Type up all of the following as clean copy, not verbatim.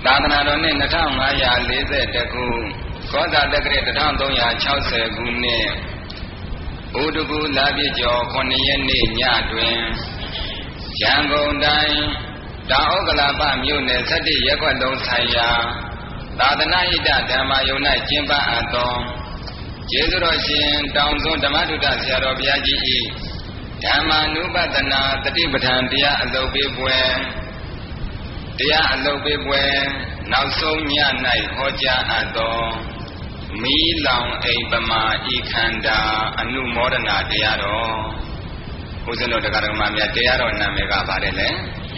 သာသနာတော်နှစ်2540ခုကောဇာတက္ကရာ1360ခုနှစ်ဥဒကုလပြည့်ကျော်9ရက်နေ့ညတွင်ရန်ကုန်တိုင်းတောင်ဥက္ကလာပမြို့နယ်17ရပ်ကွက်လုံးဆိုင်ရာသာသနာ့ဟိတဓမ္မယုံ၌ကျင်းပအပ်သောကျေးဇူးတော်ရှင်တောင်စွန်းဓမ္မထုဒ္ဒဆရာတော်ဘုရားကြီး၏ဓမ္မာနုပဒနာတတိပဋ္ဌာန်တရားအလုပ်ပေးပွဲနောက်ဆုံးည၌ဟောကြားအပ်သောမီးလောင်အိမ်ပမာဤခန္ဓာအနုမောဒနာတရားတော်ဦးဇင်းတို့တရားတော်မှာများတရားတော်နာမည်ကပါတယ်လေ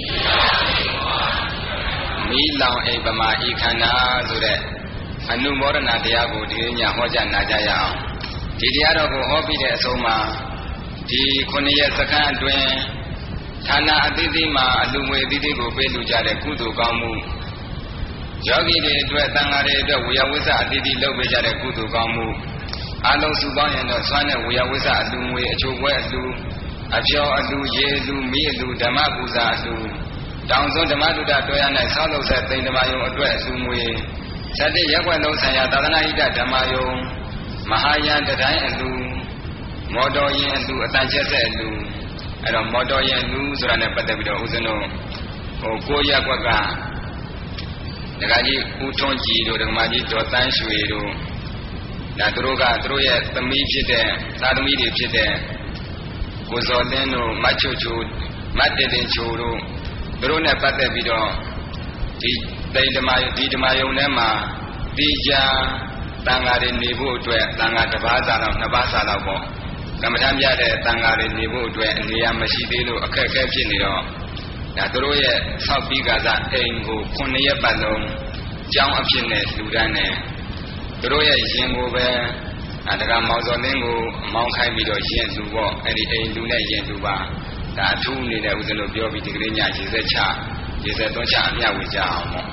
မီးလောင်အိမ်ပမာဤခန္ဓာဆိုတဲ့အနုမောဒနာတရားကိုဒီညဟောကြားနာကြရအောင်ဒီတရားတော်ကိုဟောပြီးတဲ့အဆုံးမှာဒီ9ရက်စခန်းအတွင်းဌာနအသီးသီးမှာအလူငွေအသီးသီးကိုပေးလူကြတဲ့ကုသိုလ်ကောင်းမှုယောဂီတွေအတွက်သံဃာတွေအတွက်ဝေယဝိသအသီးသီးလုပ်ပေးကြတဲ့ကုသိုလ်ကောင်းမှုအလုံးစုပေါင်းရင်တော့ဆွမ်းတဲ့ဝေယဝိသအလူငွေအချို့ပွဲအလူအပြောအလူရေအလူမီးအလူဓမ္မပူဇာအလူတောင်စွန်းဓမ္မတုဒ္ဒတော်ရ၌ဆောက်လုပ်တဲ့သိမ္ဓမာယုံအတွက်အလူငွေ7ရက်ွက်လုံးဆိုင်ရာသာသနာ့ဟိတဓမ္မယုံမဟာယန်တိုင်းအလူမော်တော်ယာဉ်အလူအတန်ချက်ဆက်အလူအဲ့တော့မော်တော်ယာဉ်လူဆိုတာနဲ့ပတ်သက်ပြီးတော့ဦးဇင်းတို့9ရက်ွက်ကဒကာကြီးဦးထွန်းကြည်တို့ဒကမကြီးဒေါ်တန်းရွှေတို့ဒါသူတို့ရဲ့သမီးဖြစ်တဲ့သားသမီးတွေဖြစ်တဲ့ကိုဇော်လင်းတို့မတ်ချိုချိုမတ်တင်တင်ချိုတို့သူတို့နဲ့ပတ်သက်ပြီးတော့ဒီဓမ္မယုံထဲမှာတိကျတန်ဃာတွေနေဖို့အတွက်တန်ဃာတစ်ပါးစာလောက်နှစ်ပါးစာလောက်ပေါ့ကမ္မထမ်းပြတဲ့တန်ဃာတွေနေဖို့အတွက်နေရာမရှိသေးလို့အခက်အခဲဖြစ်နေတော့ဒါသူတို့ရဲ့ဆောက်ပြီးကစားအိမ်ကို9ရက်ပတ်လုံးကျောင်းအဖြစ်နဲ့လှူဒန်းတယ်သူတို့ရဲ့ရင်ကိုပဲတက္ကမောင်စော်လင်းကိုအမောင်းခိုင်းပြီးတော့ရင်လှူပေါ့အဲ့ဒီအိမ်လှူနဲ့ရင်လှူပါဒါအထူးနေတဲ့ဦးဇင်းတို့ပြောပြီးဒီကလေးညရေစက်ချရေစက်သွန်းချအမျှဝေကြအောင်ပေါ့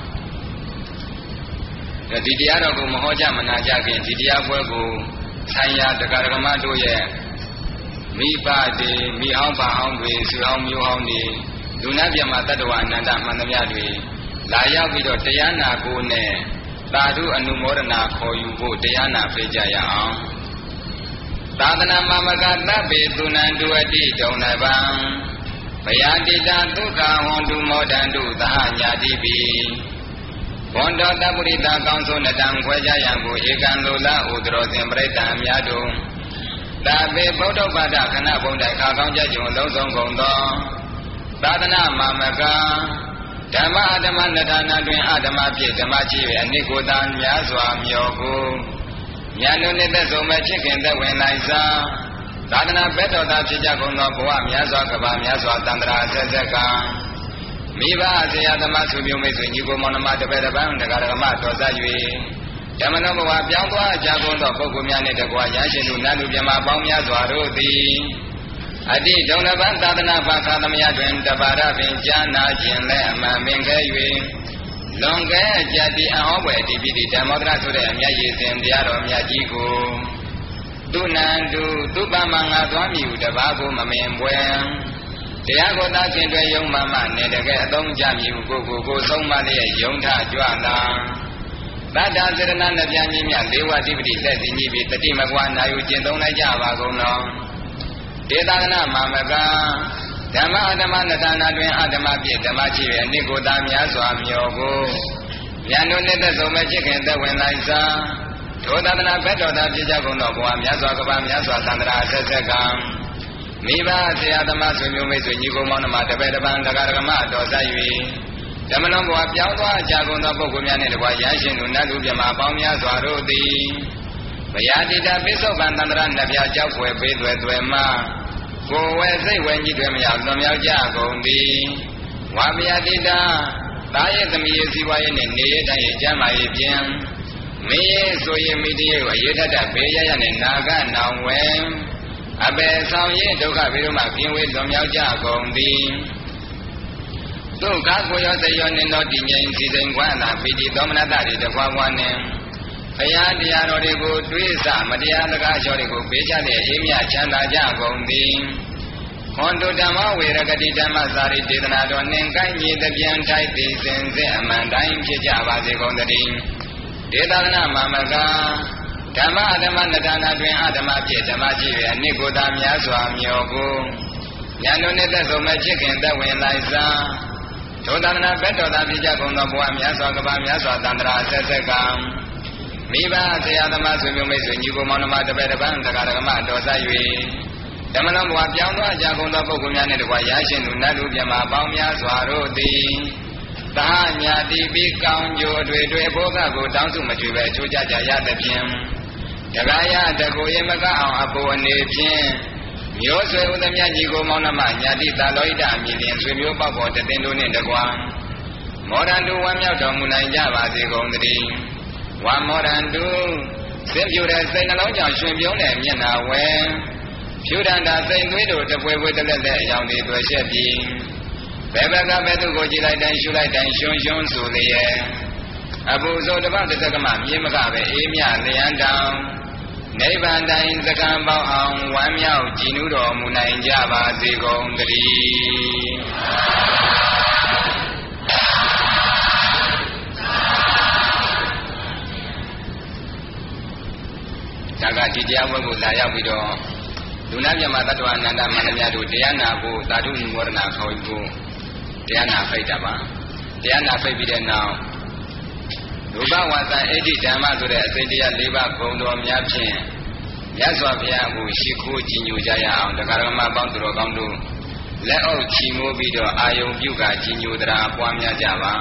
ဒီတရားတော်ကိုမဟောကြမနာကြခင်ဒီတရားပွဲကိုဆိုင်ရာတရားဓမ္မတို့ရဲ့မိဘတွေမိဟောင်းပါဟောင်းတွေဆွေဟောင်းမျိုးဟောင်းတွေလူနာပြမတတ္တဝအနန္တမှန်သမျှတွေလာရောက်ပြီးတော့တရားနာကိုနဲ့သာဓုအနုမောဒနာခေါ်ယူဖို့တရားနာပေးကြရအောင်သာသနာမမကသဗ္ဗေသူနံတုအတိတုံနဗံဘယတိတာဒုက္ခဟွန်တုမောဒန္တုသဟညာတိပိဘွန်တော်တပုရိတာကောင်းဆုံးနတံခွဲကြရန်ကိုဧကံလိုလားဥဒရောစဉ်ပြိတ္တအများတို့သာပေဗုဒ္ဓဘာသာခဏဘုံတိုက်ခါကောင်းကြကြုံလုံးစုံကုန်သောသာသနာမမကဓမ္မအဓမ္မနတနာတွင်အဓမ္မဖြစ်ဓမ္မချစ်၍အနိကိုတာများစွာမျောကိုဉာဏ်တို့နှင့်သက်ဆုံးမဲ့ချစ်ခင်သက်ဝင်လိုက်စားသာသနာဘက်တော်သာဖြစ်ကြကုန်သောဘဝများစွာကဘာများစွာတန္တရာအဆက်ဆက်ကမိဘဆရာသမားဆွေမျိုးမိတ်ဆွေညီကိုမောင်နှမတပည့်တပန်းတရားဓမ္မတော်ဆက်၍ဓမ္မနောဘဝပြောင်းသွားကြကုန်သောပုဂ္ဂိုလ်များနှင့်တကွာရရှိသူနတ်လူပြမပေါင်းများစွာတို့သည်အတိဒုံလပံသာသနာ့ဘာသာသမယတွင်တပါရပင်ကြာနာခြင်းလည်းအမှန်ပင်ခဲ၍လွန်ကဲကြတိအဟောပွဲအတိပိတိဓမ္မောဒရဆိုတဲ့အမြတ်ရည်စဉ်တရားတော်မြတ်ကြီးကိုသူနန္တုသူပမငါသွားမည်ဟုတပါးကိုမမင်ပွဲတရားကိုသာခင်တွင်ယုံမှမှနေတကယ်အသုံးကြမည်ဟုကိုဆုံးမလျက်ယုံထကြွလာတတ္တစေရဏနှပြကြီးမြလေးဝတိပတိလက်စီကြီးပြီးတတိမကွာနာယူကျင့်သုံးလိုက်ကြပါကုန်သောဒေသနာမမကဓမ္မအဓမ္မနတနာတွင်အဓမ္မပြည့်ဓမ္မချစ်၍အနိကိုတာများစွာမျောကိုဉာဏ်တို့နှင့်သက်ဆုံးမဲ့ချစ်ခင်သက်ဝင်လိုက်စားထိုသာသနာဘက်တော်သာဖြစ်ကြကုန်သောဘဝများစွာကဘာများစွာသန္တရာအဆက်ဆက်ကမိဘဆရာသမားဆွေမျိုးမိတ်ဆွေညီကိုမောင်နှမတပည့်တပန်းတရားဓမ္မတော်ဆက်၍ဓမ္မလုံးဘဝပြောင်းသွားကြကုန်သောပုဂ္ဂိုလ်များနှင့်တကွာရရှိသူနတ်လူပြမပေါင်းများစွာတို့သည်ဘယတိတာပိဿုပံတန္တရာနှစ်ပြားကြောက်ွယ်ပေးသွဲမှကိုယ်ဝဲစိတ်ဝဲကြီးတွေမရလွန်မြောက်ကြကုန်သည်ဝါဘယတိတာသာရဲ့သမီးရဲ့စီဝါရဲ့နဲ့နေရတဲ့ကျမ်းမာရေးဖြင့်မင်းရဲ့ဆိုရင်မိတည်းရဲ့အရေးတတ်ဘေးရရနဲ့နာဂနောင်ဝဲအပေဆောင်ရဲ့ဒုက္ခဘေးတို့မှပြင်းဝေးလွန်မြောက်ကြကုန်သည်ဒုက္ခကိုရောစိတ်ရောနှင်းသောတည်ငြိမ်စီစဉ်ခွမ်းသာပိတိသောမနတတွေတကွာကွာနှင့်ဘုရားတရားတော်တွေကိုတွေးဆမတရားစကားလျှော်တွေကိုပေးချတဲ့အေးမြချမ်းသာကြကုန်သည်ဟွန်တုဓမ္မဝေရဂတိဓမ္မစာရိဒေသနာတော်နှင့်ကိုင်းညီတပြန်ထိုက်သည်စင်စစ်အမှန်တိုင်းဖြစ်ကြပါစေကုန်သတည်းဒေသနာမမကဓမ္မအဓမ္မနတနာတွင်အဓမ္မဖြစ်ဓမ္မရှိ၍အနိကိုတာများစွာမျောကိုဉာဏ်တို့နှင့်သက်ဆုံးမဲ့ဖြစ်ခင်သက်ဝင်လိုက်စားထိုသနာဘက်တော်သာဖြစ်ကြကုန်သောဘဝများစွာကဘာများစွာတန္တရာဆက်ဆက်ကမိဘဆရာသမားဆွေမျိုးမိတ်ဆွေညီကိုမောင်နှမတပည့်တပန်းတရားဓမ္မတော်ဆက်၍ဓမ္မလုံးဘဝပြောင်းသွားကြကုန်သောပုဂ္ဂိုလ်များနှင့်တကွာရရှိသူနတ်လူမြတ်မှာပေါင်းများစွာတို့သည်သာညာတိပိကောင်းကျိုးတွေဘောကကိုတောင်းစုမကြွပဲချိုးကြကြရသဖြင့်တကာယတကိုရေမကအောင်အပေါ်အနေဖြင့်မျိုးဆွေဥဒမြညီကိုမောင်နှမညာတိသာလောဣဒအမည်ဖြင့်ဆွေမျိုးပေါက်ပေါ်တည်တို့နှင့်တကွာမောရန္တုဝမ်းမြောက်တော်မူနိုင်ကြပါစေကုန်သတည်းဝါမောရန္တုစင်ပြူတဲ့စိတ်နှလုံးကြောင့်ရှင်ပြုံးတဲ့မျက်နှာဝဲဖြူဒန္တာစိတ်သွေးတို့တပွဲပွဲတလက်လက်အယောင်တွေတွေ့ရှက်ပြီးဘယ်ဘက်ကဘယ်သူကိုကြည့်လိုက်တိုင်းရှုလိုက်တိုင်းရှုံရှုံဆိုလျက်အပူဇောတပတက္ကမမြေမကပဲအေးမြလျံတောင်နိဗ္ဗာန်တိုင်းစကံပေါအောင်ဝမ်းမြောက်ကြည်နူးတော်မူနိုင်ကြပါစေကုန်သတည်းဒါကဒီတရားဝဲကိုလာရောက်ပြီးတော့လူနာမြတ်တတ္တဝအနန္တမန္တများတို့တရားနာဖို့သာဓုနိမောဒနာခေါ်ပြီးဖို့တရားနာဖိတ်တာပါတရားနာဖိတ်ပြီးတဲ့နောက်ရူပဝါစာအဋ္ဌိဓမ္မဆိုတဲ့အစိတ်တရား၄ပါးဂုဏ်တော်များဖြင့်မြတ်စွာဘုရားကိုရှိခိုးကြည်ညိုကြရအောင်တရားဓမ္မပေါင်းသူတော်ကောင်းတို့လက်အုပ်ချီမိုးပြီးတော့အာယုံပြုကာကြည်ညိုတရားပွားများကြပါ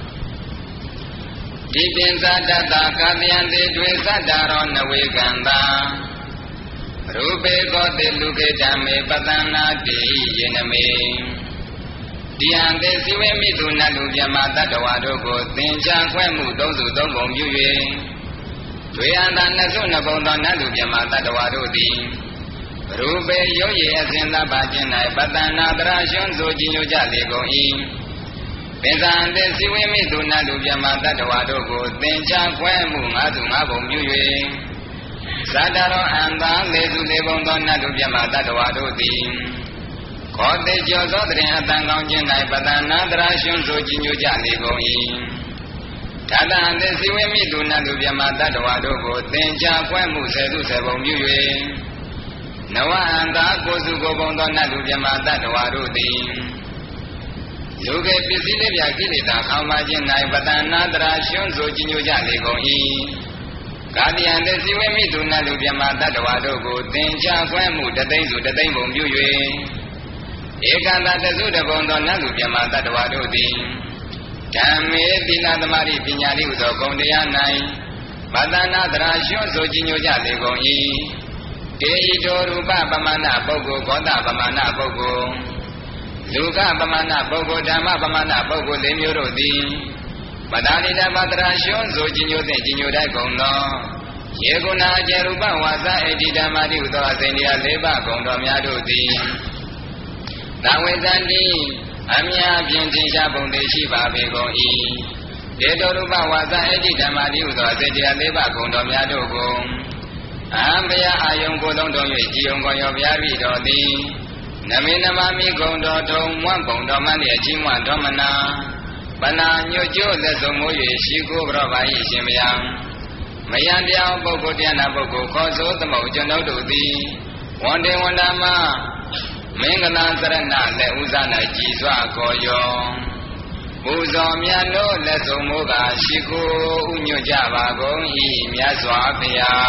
ဒီပင်ဇာတတကာတယံတေတွေသတ္တရောနဝေကန္တာရူပေကောတေလူကေဓမ္မေပတနာတိယေနမေဒီဟံတေစီဝေမိတုနတ်လူမြမတတ္တဝါတို့ကိုသင်္ချာခွဲမှုသုံးစုသုံးပုံပြု၍တွေ့အန္တနှစ်စုနှစ်ပုံသောနတ်လူမြမတတ္တဝါတို့သည်ရူပေရုပ်ရည်အစဉ်သဗ္ဗခြင်း၌ပတနာတရာရှွန်းဆိုကြည်ညိုကြလေကုန်၏ပင်ဇာတေစီဝေမိတုနတ်လူမြမတတ္တဝါတို့ကိုသင်္ချာခွဲမှုငါးစုငါးပုံပြု၍သတ္တရောအန္တလေးစုလေးပုံသောနတ်လူမြမတတ္တဝါတို့သည်ခောတိကျော်သောတရင်အတန်ကောင်းခြင်း၌ပတနာတရာရှွန်းဆိုကြည်ညိုကြလေကုန်၏ဓာတံသေစီဝေမိတုနတ်လူမြမတတ္တဝါတို့ကိုသင်္ချာခွဲမှုဆယ်စုဆယ်ပုံပြု၍နဝအန္တာကိုစုကိုပုံသောနတ်လူမြမတတ္တဝါတို့သည်လူကေပစ္စည်းလေးပြကိလေသာခေါင်းပါခြင်း၌ပတနာတရာရှွန်းဆိုကြည်ညိုကြလေကုန်၏ကာတိယံသေစီဝေမိတုနတ်လူမြမတတ္တဝါတို့ကိုသင်္ချာခွဲမှုတသိန်းစုတသိန်းပုံပြု၍ဧကန္တတစုတပုံသောနတ်လူမြမတတ္တဝါတို့သည်ဓမ္မေသီလသမารိပညာတိဟုသောဂုဏ်တရား၌ပတနာတရာရှွန်းဆိုကြည်ညိုကြလေကုန်၏တေဤတောရူပပမာဏပုဂ္ဂိုလ်ကောသပမာဏပုဂ္ဂိုလ်လူကပမာဏပုဂ္ဂိုလ်ဓမ္မပမာဏပုဂ္ဂိုလ်၄မျိုးတို့သည်ပဒါနိတပတရာရှွန်းဆိုကြည်ညိုသည့်ကြည်ညိုတတ်ကုန်သောယေကုဏအကျေရူပဝါစာအဋ္ဌိဓမ္မတိဟုသောအစဉ်တရား၄ပါးဂုဏ်တော်များတို့သည်သာဝေဇန္တိအမြာဖြင့်သင်္ချာပုံတွေရှိပါပေကုန်၏ဒေတောရူပဝါစာအဋ္ဌိဓမ္မတိဟုသောအစဉ်တရား၄ပါးဂုဏ်တော်များတို့ကိုအဟံဘယအာယုံကိုယ်လုံးတော်၍ကြည်ုံကောရောဘုရားပြီတော်သည်နမေနမမိဂုံတော်ထုံမွန့်ပုံတော်မှန်၏အချင်းမွန့်တော်မနာပနာညွတ်ကျိုးလက်စုံမိုး၍ရှိကိုဘရောပါ၏ရှင်မယံမယံတရားပုဂ္ဂိုလ်တရားနာပုဂ္ဂိုလ်ခေါ်ဆိုသမုတ်ကျွန်ုပ်တို့သည်ဝန္တေဝန္ဒမမင်္ဂလာသရဏလက်ဥဇာ၌ကြည်စွာခေါ်ယောပူဇော်မြတ်တို့လက်စုံမိုးကရှိကိုဥညွတ်ကြပါကုန်၏မြတ်စွာဘု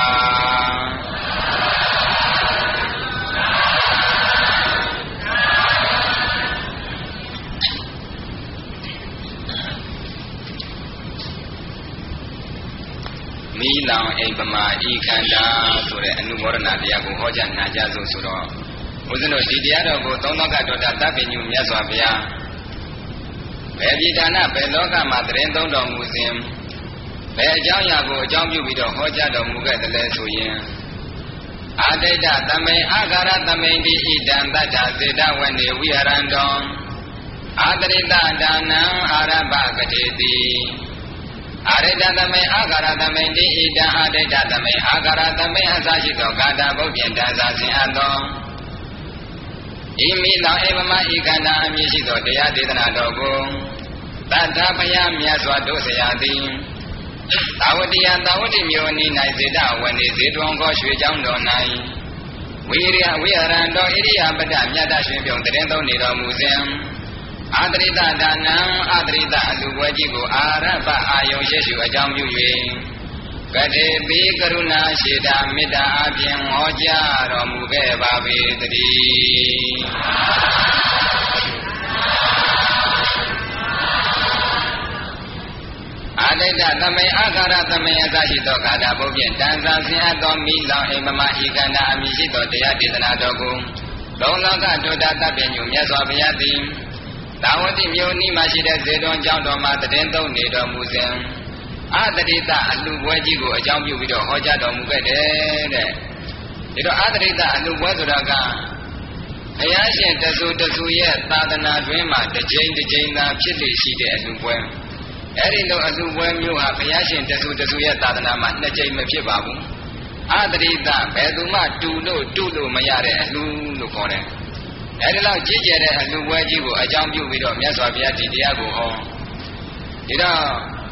ရားမိလောင်အိမ်ပမာဤခန္ဓာဆိုတဲ့အနုမောဒနာတရားကိုဟောကြားနာကြစို့ဆိုတော့ဦးဇင်းတို့ဒီတရားတော်ကိုသုံးသောကတော်တာတပ်ပညုမြတ်စွာဘုရားဘယ်ပြည်ဌာနဘယ်လောကမှာတရင်သုံးတော်မူစဉ်ဘယ်အကြောင်းအရာကိုအကြောင်းပြုပြီးတော့ဟောကြားတော်မူခဲ့တယ်လဲဆိုရင်အာတိတသမိန်အာဂါရသမိန်တိဣတံတတ္ထစေတဝနေဝိဟရန္တောအာတရိတဒါနံအာရဘဂတိတိအာရိတသမိန်အာဂါရသမိန်တိဣတံအာတိတသမိန်အာဂါရသမိန်အစရှိသောကာတာဘုဒ္ဓံဒါဇာစဉ်အပ်သောဤမိလောင်ဧဗမဤကန္တာအမည်ရှိသောတရားဒေသနာတော်ကိုတထာဖယမြတ်စွာတို့ဆရာသည်သာဝတိယသာဝတိမြို့နီး၌စေတဝနေဇေတဝန်ခေါ်ရွှေကျောင်းတော်၌ဝိရိယဝိဟရံတော်ဣရိယာပတ္တမြတ်တရွှေပြုံတရင်သုံးနေတော်မူစဉ်အာတရိတဒါနံအာတရိတအလူပွဲကြီးကိုအာရပအာယုံရှိရှုအကြောင်းပြု၍ကတိပိကရုဏာရှိတာမေတ္တာအပြင်ဟောကြားတော်မူခဲ့ပါပေတည်းအာတိတသမေအာခါရသမေအစရှိသောကာလဘုဖြင့်တန်ဆာဆင်းအပ်သောမိလောင်အိမ်မမဤကန္တာအမည်ရှိသောတရားဒေသနာတော်ကိုလုံလောကဒုဒ္ဒသဗ္ဗညုမြတ်စွာဘုရားသည်သာဝတိမြို့နီးမှရှိတဲ့ဇေတဝန်ကျောင်းတော်မှာတည်သုံးနေတော်မူစဉ်အာတရိတအလူပွဲကြီးကိုအကြောင်းပြုပြီးတော့ဟောကြားတော်မူခဲ့တယ်တဲ့ဒီတော့အာတရိတအလူပွဲဆိုတာကဘုရားရှင်တဆူတဆူရဲ့သာသနာတွင်မှာတစ်ကြိမ်တစ်ကြိမ်သာဖြစ်လေရှိတဲ့အလူပွဲအဲ့ဒီလိုအလူပွဲမျိုးဟာဘုရားရှင်တဆူတဆူရဲ့သာသနာမှာနှစ်ကြိမ်မဖြစ်ပါဘူးအာတရိတဘယ်သူမှတူလို့မရတဲ့အလူလို့ခေါ်တယ်အဲ့ဒီလောက်ကြီးကျယ်တဲ့အလူပွဲကြီးကိုအကြောင်းပြုပြီးတော့မြတ်စွာဘုရားဒီတရားကိုဟောဒီတော့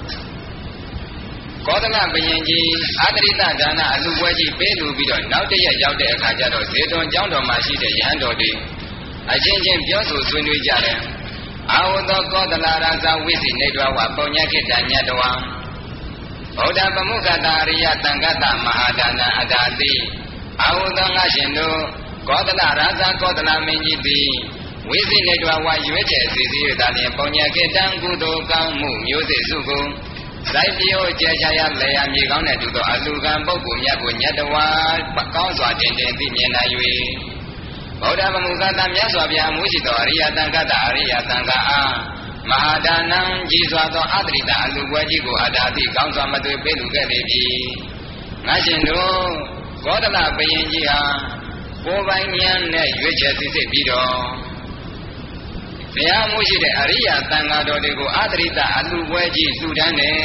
ကောသလဘုရင်ကြီးအာတရိတဒါနအလူပွဲကြီးပေးလူပြီးတော့နောက်တရက်ရောက်တဲ့အခါကျတော့ဇေတဝန်ကျောင်းတော်မှာရှိတဲ့ယဟန်တော်တွေအချင်းချင်းပြောဆိုဆွေးနွေးကြတယ်အာဝသောကောသလရာဇဝိသိနေတွာဝပုံညခိတညတဝံဗုဒ္ဓပမုခတာရိယတံဂတမဟာဒါနအတာတိအာဝသောငါရှင်တို့ကောသလရာဇကောသလမင်းကြီးသည်ဝိသိနေတွာဝရွေးချယ်စီစီရတာလျင်ပုံညခိတံကုသိုလ်ကောင်းမှုမျိုးစေ့စုကိုစိုက်ပြိုးကျေချာရလေယာမြေကောင်းတဲ့သူတို့အလူကံပုဂ္ဂိုလ်မြတ်ကိုညတဝါကောင်းစွာတင်သိမြင်နိုင်၍ဗုဒ္ဓဗမုဂ္ဂတမြတ်စွာဘုရားအမှုရှိသောအရိယတံဂတအရိယတံဃာအားမဟာဒါနံကြီးစွာသောအတ္တိတအလူပွဲကြီးကိုအတာတိကောင်းစွာမသွေပေးလူခဲ့လေပြီငါရှင်တို့ကောသလဘုရင်ကြီးဟာကိုယ်ပိုင်ဉာဏ်နဲ့ရွေးချယ်သိသိပြီးတော့ဘုရားမှုရှိတဲ့အရိယတန်ဃာတော်တွေကိုအာတရိတအလူပွဲကြီးလှူဒန်းတယ်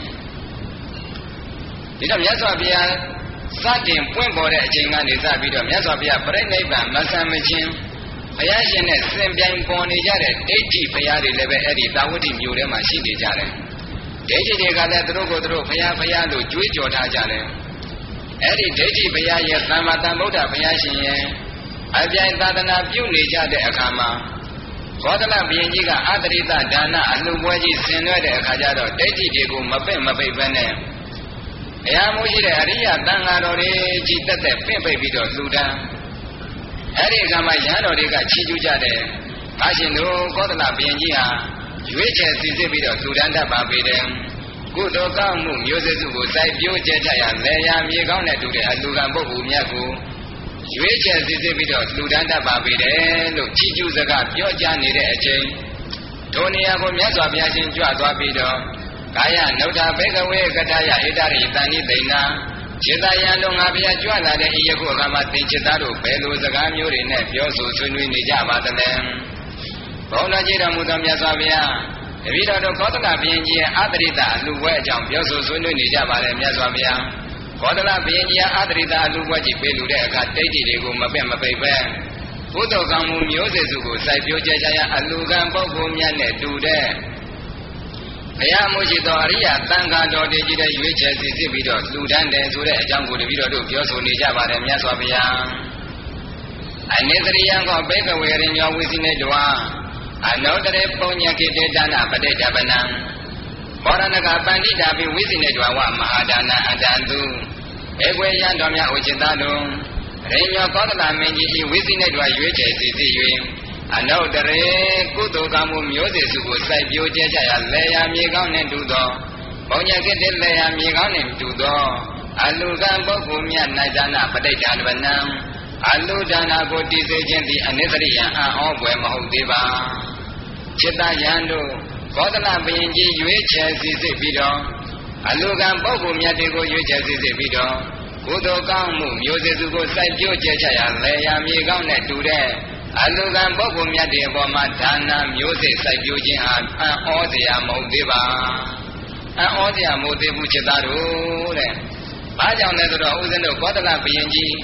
ဒီတော့မြတ်စွာဘုရားစတင်ပွင့်ပေါ်တဲ့အချိန်ကနေစပြီးတော့မြတ်စွာဘုရားပြိဋိဘံမဆံမချင်းဘုရားရှင်နဲ့စင်ပြိုင်ပေါ်နေကြတဲ့ဒိဋ္ဌိဘုရားတွေလည်းပဲအဲ့ဒီသာဝတိမြို့ထဲမှာရှိနေကြတယ်ဒိဋ္ဌိတွေကလည်းသူတို့ကိုသူတို့ဘုရားလို့ကြွေးကြော်ထားကြတယ်အဲ့ဒီဒိဋ္ဌိဘုရားရဲ့သမ္မာသမ္ဗုဒ္ဓဘုရားရှင်ရဲ့အပြိုင်သာသနာပြုနေကြတဲ့အခါမှာကောသလဘုရင်ကြီးကအာတရိတဒါနအလူပွဲကြီးဆင်နွှဲတဲ့အခါကျတော့ဒိဋ္ဌိတွေကိုမပိတ်ပဲနဲ့ဘုရားမိုးရှိတဲ့အရိယတန်ဃာတော်တွေကြီးတက်ပင့်ပြီးတော့လှူဒန်းအဲ့ဒီအခါမှာရဟန်းတော်တွေကချီးကျူးကြတယ်။ဘာရှင်တို့ကောသလဘုရင်ကြီးဟာရွေးချယ်စီစစ်ပြီးတော့လှူဒန်းတတ်ပါပေတယ်။ကုသိုလ်ကောင်းမှုမျိုးစေ့စုကိုစိုက်ပျိုးကျဲချရလေယာမြေကောင်းတဲ့တူတဲ့အလူကံပုဂ္ဂိုလ်မြတ်ကိုရွေးချယ်စီစစ်ပြီးတော့လှူဒန်းတတ်ပါပေတယ်လို့ချီးကျူးစကားပြောကြားနေတဲ့အချိန်ဒုနေရာကိုမြတ်စွာဘုရားရှင်ကြွသွားပြီးတော့ကာယနုဋ္ဌဘေကဝေကတယဧတရိတန်နိသိဏခြေသာယံတို့ငါဘုရားကြွလာတဲ့ဤယခုအခါမှာသင်္ချသားတို့ဘယ်လိုစကားမျိုးတွေနဲ့ပြောဆိုဆွေးနွေးနေကြပါသလဲဘုန်းတော်ကြီးတော်မူသောမြတ်စွာဘုရားတပည့်တော်တို့ကောသလဘုရင်ကြီးရဲ့အာတရိတအလူပွဲအကြောင်းပြောဆိုဆွေးနွေးနေကြပါတယ်မြတ်စွာဘုရားကောသလဘုရင်ကြီးအာတရိတအလူပွဲကြီးပေးလူတဲ့အခါဒိဋ္ဌိတွေကိုမပိတ်ပဲဘုဒ္ဓကောင်းမှုမျိုးစေ့စုကိုစိုက်ပျိုးကြချရအလူကံပုဂ္ဂိုလ်မြတ်နဲ့တူတဲ့ဘုရားမှုရှိသောအရိယတန်ခါတော်တည်ကြည်တဲ့ရွေးချယ်စီစစ်ပြီးတော့လှူဒန်းတယ်ဆိုတဲ့အကြောင်းကိုတပည့်တော်တို့ပြောဆိုနေကြပါတယ်မြတ်စွာဘုရားအနိသရိယံကောဘေကဝေရိညောဝိသိနေတောအနောတရေပုံညကိတေဒါနပဋိတပနံဘောရဏကပန္တိတာပိဝိသိနေတောဝမဟာဒါနအတန္တုဧကွေယံတော်မြတ်ဥจิตတော်ရိညောကောသလမင်းကြီးဤဝိသိနေတောရွေးချယ်စီစစ်၍အနုတရေကုသိုလ်ကောင်းမှုမျိုးစေ့စုကိုစိုက်ပျိုးကျဲချရလေယာမြေကောင်းနှင့်တူသောဘုံညာကိတ္တလေယာမြေကောင်းနှင့်တူသောအလူကံပုဂ္ဂိုလ်မြတ်၌ဒါနပဋိဌာနဗနံအလူဒါနကိုတည်စေခြင်းသည်အနိစ္စရိယံအံ့ဩဖွယ်မဟုတ်သေးပါจิตယံတို့ကောသလဘုရင်ကြီးရွေးချယ်စီစစ်ပြီးတော့အလူကံပုဂ္ဂိုလ်မြတ်တွေကိုရွေးချယ်စီစစ်ပြီးတော့ကုသိုလ်ကောင်းမှုမျိုးစေ့စုကိုစိုက်ပျိုးကျဲချရလေယာမြေကောင်းနှင့်တူတဲ့အလူကံပုဂ္ဂိုလ်မြတ်တွေအပေါ်မှာဒါနမျိုးစေ့စိုက်ပျိုးခြင်းဟာအံ့ဩစရာမဟုတ်သေးပါအံ့ဩစရာမဟုတ်သေးဘူးจิตသားတို့တဲ့ဘာကြောင့်လဲဆိုတော့ဦးဇင်းတို့ကောသလဘုရင်ကြီး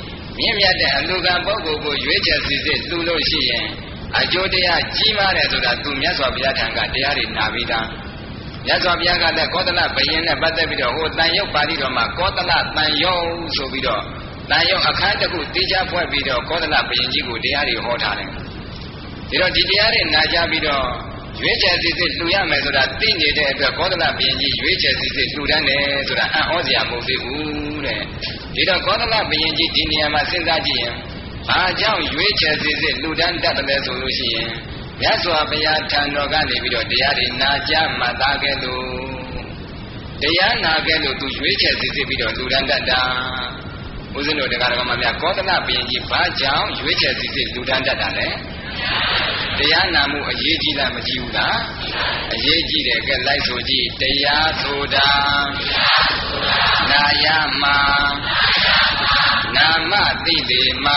မြင့်မြတ်တဲ့အလူကံပုဂ္ဂိုလ်ကိုရွေးချယ်စီစစ်လှူလို့ရှိရင်အကျိုးတရားကြီးမားတယ်ဆိုတာသူမြတ်စွာဘုရားထံကတရားတွေနာပြီးသားမြတ်စွာဘုရားကလည်းကောသလဘယင်နဲ့ပတ်သက်ပြီးတော့ဟိုတန်ရုပ်ပါဠိတော်မှာကောသလတန်ရုပ်ဆိုပြီးတော့တန်ရုပ်အခန်းတစ်ခုတိကျဖွဲ့ပြီးတော့ကောသလဘယင်ကြီးကိုတရားတွေဟောထားတယ်ဒီတော့ဒီတရားတွေနာကြားပြီးတော့ရွေးချယ်စီစစ်လှူရမယ်ဆိုတာသိနေတဲ့အတွက်ကောသလဘယင်ကြီးရွေးချယ်စီစစ်လှူတန်းတယ်ဆိုတာအံ့ဩစရာမဟုတ်သေးဘူးတဲ့ဒီတော့ကောသလဘယင်ကြီးဒီနေရာမှာစဉ်းစားကြည့်ရင်ဘာကြောင့်ရွေးချယ်စီစစ်လှူဒန်းတတ်တယ်ဆိုလို့ရှိရင်မြတ်စွာဘုရားထံတော်ကနေပြီးတော့တရားတွေနာကြားမှတ်သားခဲ့လို့တရားနာခဲ့လို့သူရွေးချယ်စီစစ်ပြီးတော့လှူဒန်းတတ်တာဦးဇင်းတို့တရားတော်မှာများကောသလဘုရင်ကြီးဘာကြောင့်ရွေးချယ်စီစစ်လှူဒန်းတတ်တာလဲတရားနာမှုအရေးကြီးလားမကြီးဘူးလားအရေးကြီးတယ်ကဲလိုက်ဆိုကြည့်တရားဆိုတာနာယမှာနာမသိလေမှာ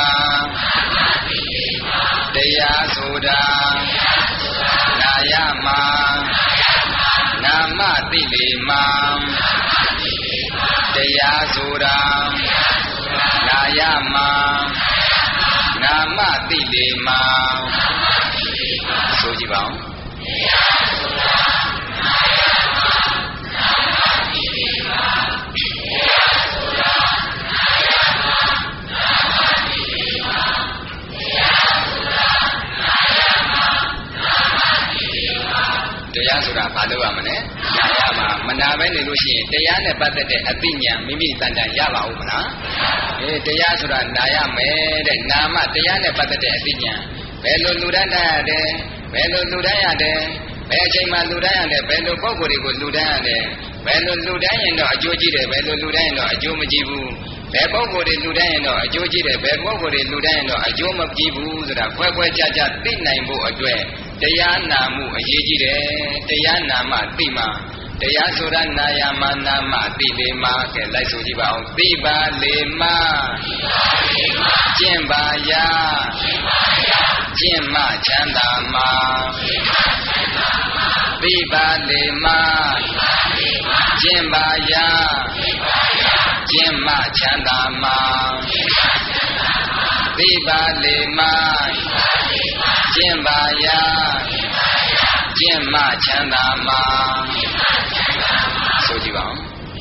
တရားဆိုတာနာယမှာနာမသိလေမှာတရားဆိုတာနာယမှာနာမသိလေမှာဆိုကြည့်ပါဦးတရားဆိုတာဘာလို့ရမလဲနာရမှာမနာပဲနေလို့ရှိရင်တရားနဲ့ပတ်သက်တဲ့အသိဉာဏ်မိမိတန်တန်ရပါဦးမလားတရားဆိုတာနာရမယ်တဲ့နာမတရားနဲ့ပတ်သက်တဲ့အသိဉာဏ်ဘယ်လိုလူတန်းတတ်ရတယ်ဘယ်လိုလူတန်းရတယ်ဘယ်အချိန်မှလူတန်းရတယ်ဘယ်လိုပုံကိုယ်တွေကိုလူတန်းရတယ်ဘယ်လိုလူတန်းရင်တော့အကျိုးကြီးတယ်ဘယ်လိုလူတန်းရင်တော့အကျိုးမကြီးဘူးဘယ်ပုံကိုယ်တွေလူတန်းရင်တော့အကျိုးကြီးတယ်ဘယ်ပုံကိုယ်တွေလူတန်းရင်တော့အကျိုးမကြီးဘူးဆိုတာခွဲခွဲခြားခြားသိနိုင်ဖို့အတွက်တရားနာမှုအရေးကြီးတယ်တရားနာမှသိမှတရားဆိုတာနာယမနာမသိလေမှကဲလိုက်ဆိုကြည့်ပါအောင်သိပါလေမှကျင့်ပါရာကျင့်မှချမ်းသာမှသိပါလေမှကျင့်ပါရာကျင့်မှချမ်းသာမှသိပါလေမှကျင့်ပါရာကျင့်မှချမ်းသာမှဆိုကြည့်ပါဦး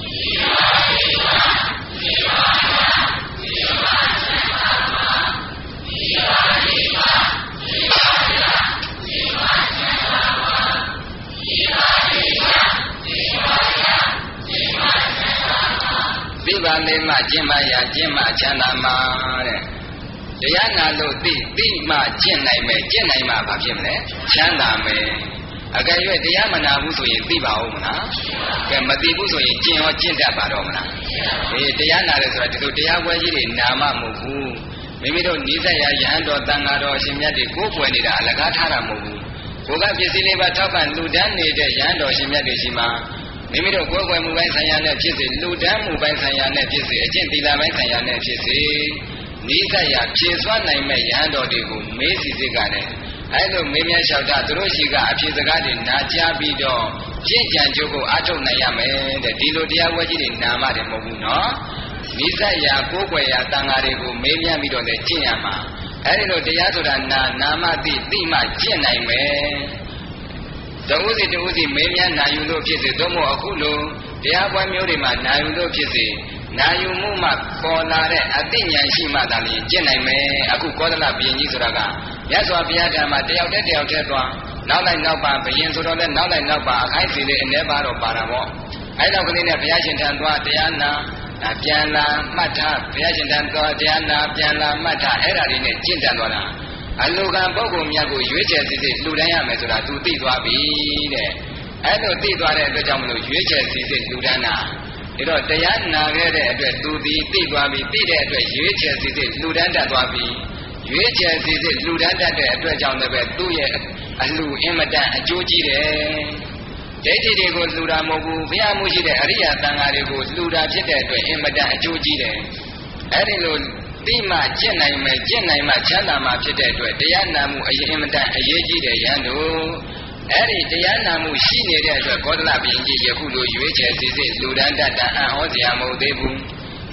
သိပါလေမှကျင့်ပါရာကျင့်မှချမ်းသာမှတဲ့တရားနာလို့သိမှကျင့်နိုင်မယ်ကျင့်နိုင်မှဘာဖြစ်မလဲချမ်းသာမယ်အကယ်၍တရားမနာဘူးဆိုရင်သိပါဦးမလားကဲမသိဘူးဆိုရင်ကျင့်ရောကျင့်တတ်ပါတော့မလားတရားနာတယ်ဆိုတာဒီလိုတရားပွဲကြီးတွေနာမှမဟုတ်ဘူးမိမိတို့နိစ္စရာယဟန်တော်တန်ဃာတော်အရှင်မြတ်တွေကိုယ်ပွယ်နေတာအလကားထားတာမဟုတ်ဘူးကိုယ်ကပစ္စည်းလေးပါထောက်ပံ့လူတန်းနေတဲ့ယဟန်တော်အရှင်မြတ်တွေရှိမှမိမိတို့ကိုယ်ပွယ်မှုပိုင်းဆိုင်ရာနဲ့ဖြစ်စေလူတန်းမှုပိုင်းဆိုင်ရာနဲ့ဖြစ်စေအကျင့်သီလပိုင်းဆိုင်ရာနဲ့ဖြစ်စေနိစ္စရာဖြည့်စွမ်းနိုင်မဲ့ယဟန်တော်တွေကိုမေးစီစစ်ကြတယ်အဲ့လိုမေးမြန်းလျှောက်တာသူတို့ရှိကအဖြစ်စကားတွေနာကြားပြီးတော့ကျင့်ကြံကြိုးကိုအားထုတ်နိုင်ရမယ်တဲ့ဒီလိုတရားဝဲကြီးတွေနာမှတယ်မဟုတ်ဘူးနော်နိစ္စရာကိုယ်ွယ်ရာတန်ဃာတွေကိုမေးမြန်းပြီးတော့လည်းကျင့်ရမှာအဲ့ဒီလိုတရားဆိုတာနာမသိမှကျင့်နိုင်မယ်တဦးစီမေးမြန်းနာယူလို့ဖြစ်စေသို့မဟုတ်အခုလိုတရားပွဲမျိုးတွေမှာနာယူလို့ဖြစ်စေနာယူမှုမှပေါ်လာတဲ့အသိဉာဏ်ရှိမှသာလျှင်ကျင့်နိုင်မယ်အခုကောသလဘုရင်ကြီးဆိုတာကမြတ်စွာဘုရားဓမ္မတယောက်တည်းသွားနောက်လိုက်နောက်ပါဘုရင်ဆိုတော့လည်းနောက်လိုက်နောက်ပါအခိုက်စီလေးအနေပါတော့ပါတာပေါ့အဲ့လောက်ကလေးနဲ့ဘုရားရှင်ထံသွားတရားနာပြန်လာမှတ်ထားဘုရားရှင်ထံသွားတရားနာပြန်လာမှတ်ထားအဲ့ဒါလေးနဲ့ကျင့်ကြံသွားတာအလိုကံပုဂ္ဂိုလ်များကိုရွေးချယ်စီစစ်လှူဒန်းရမယ်ဆိုတာသူသိသွားပြီတဲ့အဲ့လိုသိသွားတဲ့အတွက်ကြောင့်မလို့ရွေးချယ်စီစစ်လှူဒန်းတာဒါတော့တရားနာခဲ့တဲ့အတွက်သူသိသွားပြီသိတဲ့အတွက်ရွေးချယ်စီစစ်လှူဒန်းတတ်သွားပြီရွေးချယ်စီစစ်လှူဒန်းတတ်တဲ့အတွက်ကြောင့်လည်းသူ့ရဲ့အလှအင်မတန်အကျိုးကြီးတယ်ဒိဋ္ဌိတွေကိုလှူတာမဟုတ်ဘူးဘုရားမှုရှိတဲ့အရိယာသံဃာတွေကိုလှူတာဖြစ်တဲ့အတွက်အင်မတန်အကျိုးကြီးတယ်အဲ့ဒီလိုသိမှကျင့်နိုင်မယ်ကျင့်နိုင်မှချမ်းသာမှဖြစ်တဲ့အတွက်တရားနာမှုအင်မတန်အရေးကြီးတယ်ယဟန်တို့အဲ့ဒီတရားနာမှုရှိနေတဲ့အတွက်ကောသလဘုရင်ကြီးယခုလိုရွေးချယ်စီစစ်လူဒန်းတတ်တာအံ့ဩစရာမဟုတ်သေးဘူး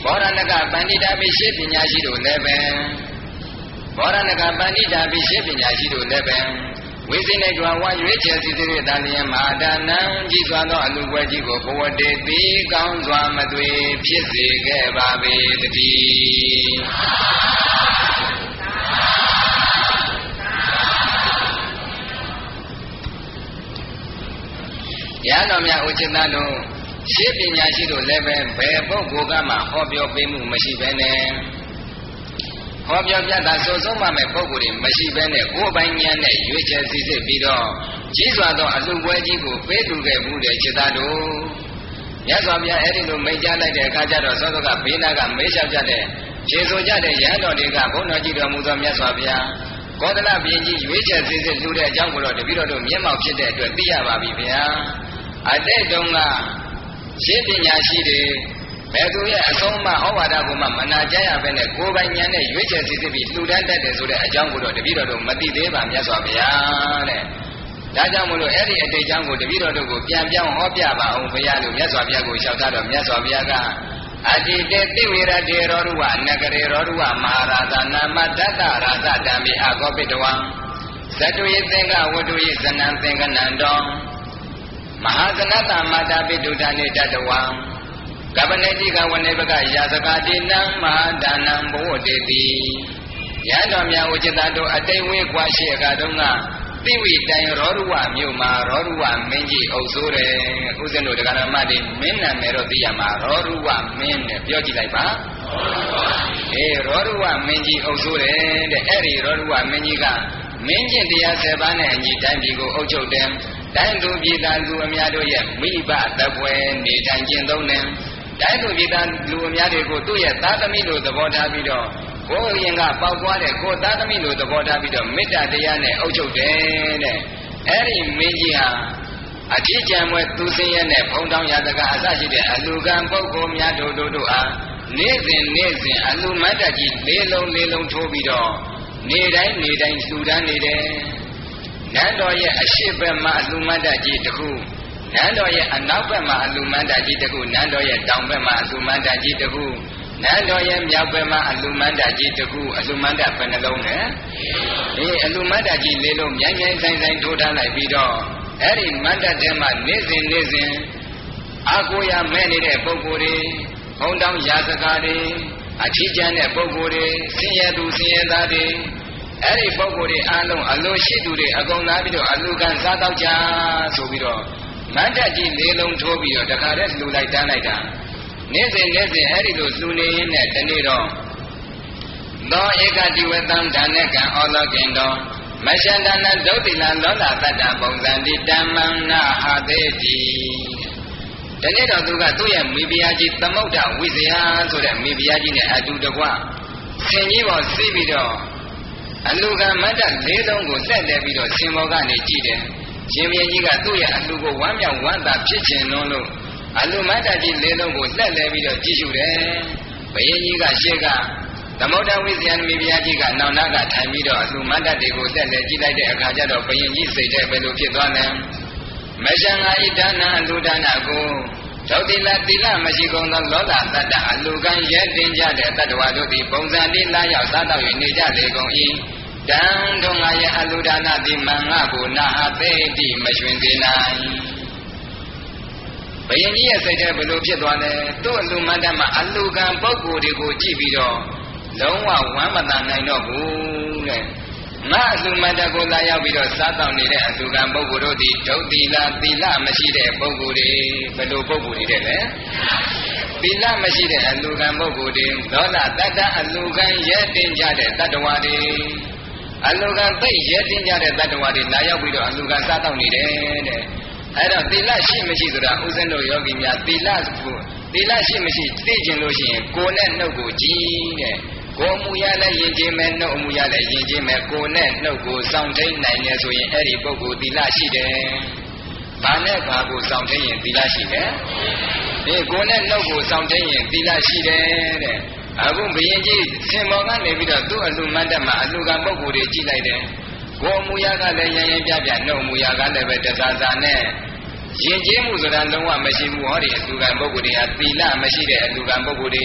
ဘောရဏကပန္တိတာပိရှေပညာရှိတို့လည်းပဲဘောရဏကပန္တိတာပိရှေပညာရှိတို့လည်းပဲဝိသိနေကြဝါရွေးချယ်စီစေတဲ့တန်လျင်မဟာဒါနံကြီးစွာသောအလူပွဲကြီးကိုဘဝတေတိကောင်းစွာမသွေဖြစ်စေခဲ့ပါပေတည်းရဟန်းတော်များဥจิตတို့ရှေးပညာရှိတို့လည်းပဲဘယ်ပုဂ္ဂိုလ်ကမှဟောပြောပေးမှုမရှိဘဲနဲ့ဟောပြောပြတာဆိုဆုံးမမဲ့ပုဂ္ဂိုလ်တွေမရှိဘဲနဲ့ကိုယ်ပိုင်ဉာဏ်နဲ့ရွေးချယ်စီစစ်ပြီးတော့ကြီးစွာသောအလှပွဲကြီးကိုပေးသူခဲ့မှုတဲ့จิตတို့မြတ်စွာဘုရားအဲ့ဒီလိုမိန့်ကြားလိုက်တဲ့အခါကျတော့သောသောကဘေးနာကမေးလျှောက်ကြတဲ့ခြေဆိုကြတဲ့ရဟန်းတော်တွေကဘုန်းတော်ကြည်တော်မူသောမြတ်စွာဘုရားကောသလဘုရင်ကြီးရွေးချယ်စီစစ်လှူတဲ့အကြောင်းကိုတော့တပည့်တော်တို့မျက်မှောက်ဖြစ်တဲ့အတွက်သိရပါပြီဗျာအတိတ်တုန်းကရှင်းပညာရှိတွေဘယ်သူရဲ့အဆုံးအမဩဝါဒကိုမှမနာကြရဘဲနဲ့ကိုယ်ပိုင်ဉာဏ်နဲ့ရွေးချယ်စီစစ်ပြီးလှူဒန်းတတ်တယ်ဆိုတဲ့အကြောင်းကိုတော့တပည့်တော်တို့မသိသေးပါမြတ်စွာဘုရားတဲ့ဒါကြောင့်မို့လို့အဲ့ဒီအတိတ်အကြောင်းကိုတပည့်တော်တို့ကိုပြန်ပြောင်းဟောပြပါအောင်ဘုရားလို့မြတ်စွာဘုရားကိုလျှောက်ထားတော့မြတ်စွာဘုရားကအတိတေတိဝေရတေရောရုဝနဂရေရောရုဝမဟာရာဇနာမတ္တရာဇတံမိအကောပိတဝံသတုယေသင်္ကဝတ္တုယေသနံသင်္ကနံတောမဟာသနတမတာပိတုဒ္ဒနေတတဝံကပ္ပနေတိကဝနေပကယာသကာတိနံမဟာဒါနံဘဝတေတိရဟန်းတော်များဥจิตတို့အတိတ်ဝေးကွာရှိအခါတုန်းကသိဝိတိုင်ရောရုဝမြို့မှာရောရုဝမင်းကြီးအုပ်စိုးတယ်ဥစဉ်တို့တရားဓမ္မတွေမင်းနာမယ်တော့သိရမှာရောရုဝမင်းနဲ့ပြောကြည့်လိုက်ပါရောရုဝမင်းကြီးအုပ်စိုးတယ်တဲ့အဲ့ဒီရောရုဝမင်းကြီးကမင်းကျင့်တရား7ပါးနဲ့အညီတိုင်းပြည်ကိုအုပ်ချုပ်တယ်တိုင်းသူပြည်သားလူအများတို့ရဲ့မိဘတပ်ပွဲနေထိုင်ကျင့်သုံးတယ်တိုင်းသူပြည်သားလူအများတွေကိုသူ့ရဲ့သားသမီးလိုသဘောထားပြီးတော့ကိုယ်ရင်ကပေါက်သွားတဲ့ကိုယ်သားသမီးလိုသဘောထားပြီးတော့မေတ္တာတရားနဲ့အုပ်ချုပ်တယ်တဲ့အဲ့ဒီမင်းကြီးဟာအထီးကျန်ပွဲသူစင်းရဲနဲ့ဖုံတောင်းရတကအစရှိတဲ့အလူကံပုဂ္ဂိုလ်များတို့အားနေ့စဉ်အလူမတ်တကြီးလေးလုံးထိုးပြီးတော့နေတိုင်းလှူဒန်းနေတယ်နန်းတော်ရဲ့အရှိဘက်မှာအလူမတ်တကြီးတစ်ခုနန်းတော်ရဲ့အနောက်ဘက်မှာအလူမတ်တကြီးတစ်ခုနန်းတော်ရဲ့တောင်ဘက်မှာအလူမတ်တကြီးတစ်ခုနန်းတော်ရဲ့မြောက်ဘက်မှာအလူမတ်တကြီးတစ်ခုအလူမတ်တဘယ်နှလုံးလဲအလူမတ်တကြီးလေးလုံးမြိုင်ဆိုင်ထိုးထားလိုက်ပြီးတော့အဲ့ဒီမတ်တထဲမှာနေ့စဉ်အာကိုရမဲ့နေတဲ့ပုဂ္ဂိုလ်တွေဘုံတောင်းရာဇကာတွေအထီးကျန်တဲ့ပုဂ္ဂိုလ်တွေဆင်းရဲသူဆင်းရဲသားတွေအဲ့ဒီပုဂ္ဂိုလ်တွေအားလုံးအလိုရှိသူတွေအကုန်လာပြီးတော့အလူကံစားတော့ကြဆိုပြီးတော့မတ်တကြီးလေးလုံးထိုးပြီးတော့တခါတည်းလှူလိုက်တန်းလိုက်တာနေ့စဉ်အဲ့ဒီလိုလှူနေရင်းနဲ့တနေ့တော့သောဧကတိဝတံဒါနကံဩလောကင်တော်မရှန္ဒနာဒုတိလလောလတတ္တပုံစံတိတမ္မံနာဟာသေးတိဒီနေ့တော့သူကသူ့ရဲ့မိဖုရားကြီးသမုဒ္ဒဝိဇယဆိုတဲ့မိဖုရားကြီးနဲ့အတူတကွဆင်ကြီးပေါ်စီးပြီးတော့အလူကံမတ္တ၄လုံးကိုဆက်တယ်ပြီးတော့ဆင်ပေါ်ကနေကြည့်တယ်ရှင်ဘုရင်ကြီးကသူ့ရဲ့အလူကိုဝမ်းမြောက်ဝမ်းသာဖြစ်ခြင်းလို့အလူမတ္တကြီး၄လုံးကိုဆက်တယ်ပြီးတော့ကြည့်ရှုတယ်ဘုရင်ကြီးကရှေ့ကသမုဒ္ဒဝိဇယမိဖုရားကြီးကနောင်နာကထိုင်ပြီးတော့အလူမတ္တတွေကိုဆက်တယ်ကြည့်လိုက်တဲ့အခါကျတော့ဘုရင်ကြီးစိတ်ထဲဘယ်လိုဖြစ်သွားလဲမရှံငါဤဒါနအလူဒါနကိုဒုတိလသီလမရှိကုန်သောလောလတတ္တအလူကံရဲတင်ကြတဲ့တတ္တဝါတို့သည်ပုံစံတိလာရောက်စားတော့၍နေကြလေကုန်၏တံထုံငါရဲ့အလူဒါနသည်မင်္ဂကိုနာဟသေတိမရွှင်စေနိုင်ဘုရင်ကြီးရဲ့စိတ်ထဲဘယ်လိုဖြစ်သွားလဲသူ့အလူမန္တမှာအလူကံပုဂ္ဂိုလ်တွေကိုကြည့်ပြီးတော့လုံးဝဝမ်းမသာနိုင်တော့ဘူးတဲ့ငါအလူမန္တကိုလာရောက်ပြီးတော့စားတော့နေတဲ့အလူကံပုဂ္ဂိုလ်တို့သည်ဒုတိလသီလမရှိတဲ့ပုဂ္ဂိုလ်တွေဘယ်လိုပုဂ္ဂိုလ်တွေတဲ့လဲသီလမရှိတဲ့အလူကံပုဂ္ဂိုလ်တွေဒေါသတတ္တအလူကံရဲတင်ကြတဲ့တတ္တဝါတွေအလူကံသိရဲတင်ကြတဲ့တတ္တဝါတွေလာရောက်ပြီးတော့အလူကံစားတော့နေတယ်တဲ့အဲ့တော့သီလရှိမရှိဆိုတာဥစဉ်တို့ယောဂီများသီလရှိမရှိသိကျင်လို့ရှိရင်ကိုယ်နဲ့နှုတ်ကိုကြည်တဲ့ကိုယ်မူရလည်းယဉ်ကျေးမယ်နှုတ်မူရလည်းယဉ်ကျေးမယ်ကိုယ်နဲ့နှုတ်ကိုစောင့်ထိန်နိုင်တယ်ဆိုရင်အဲ့ဒီပုဂ္ဂိုလ်သီလရှိတယ်။ဘာနဲ့ဘာကိုစောင့်ထိန်ရင်သီလရှိတယ်။ဒီကိုယ်နဲ့နှုတ်ကိုစောင့်ထိန်ရင်သီလရှိတယ်တဲ့။အခုဘုရင်ကြီးဆင်မောကနေပြီးတော့သူ့အလူမတ်တက်မှာအလူကပုဂ္ဂိုလ်တွေကြည့်လိုက်တယ်။ကိုယ်မူရကလည်းရရင်ပြပြနှုတ်မူရကလည်းပဲတစားစားနဲ့ရင်ကျေးမှုဆိုတာလုံးဝမရှိဘူးဟောဒီအလူကံပုဂ္ဂိုလ်တွေဟာသီလမရှိတဲ့အလူကံပုဂ္ဂိုလ်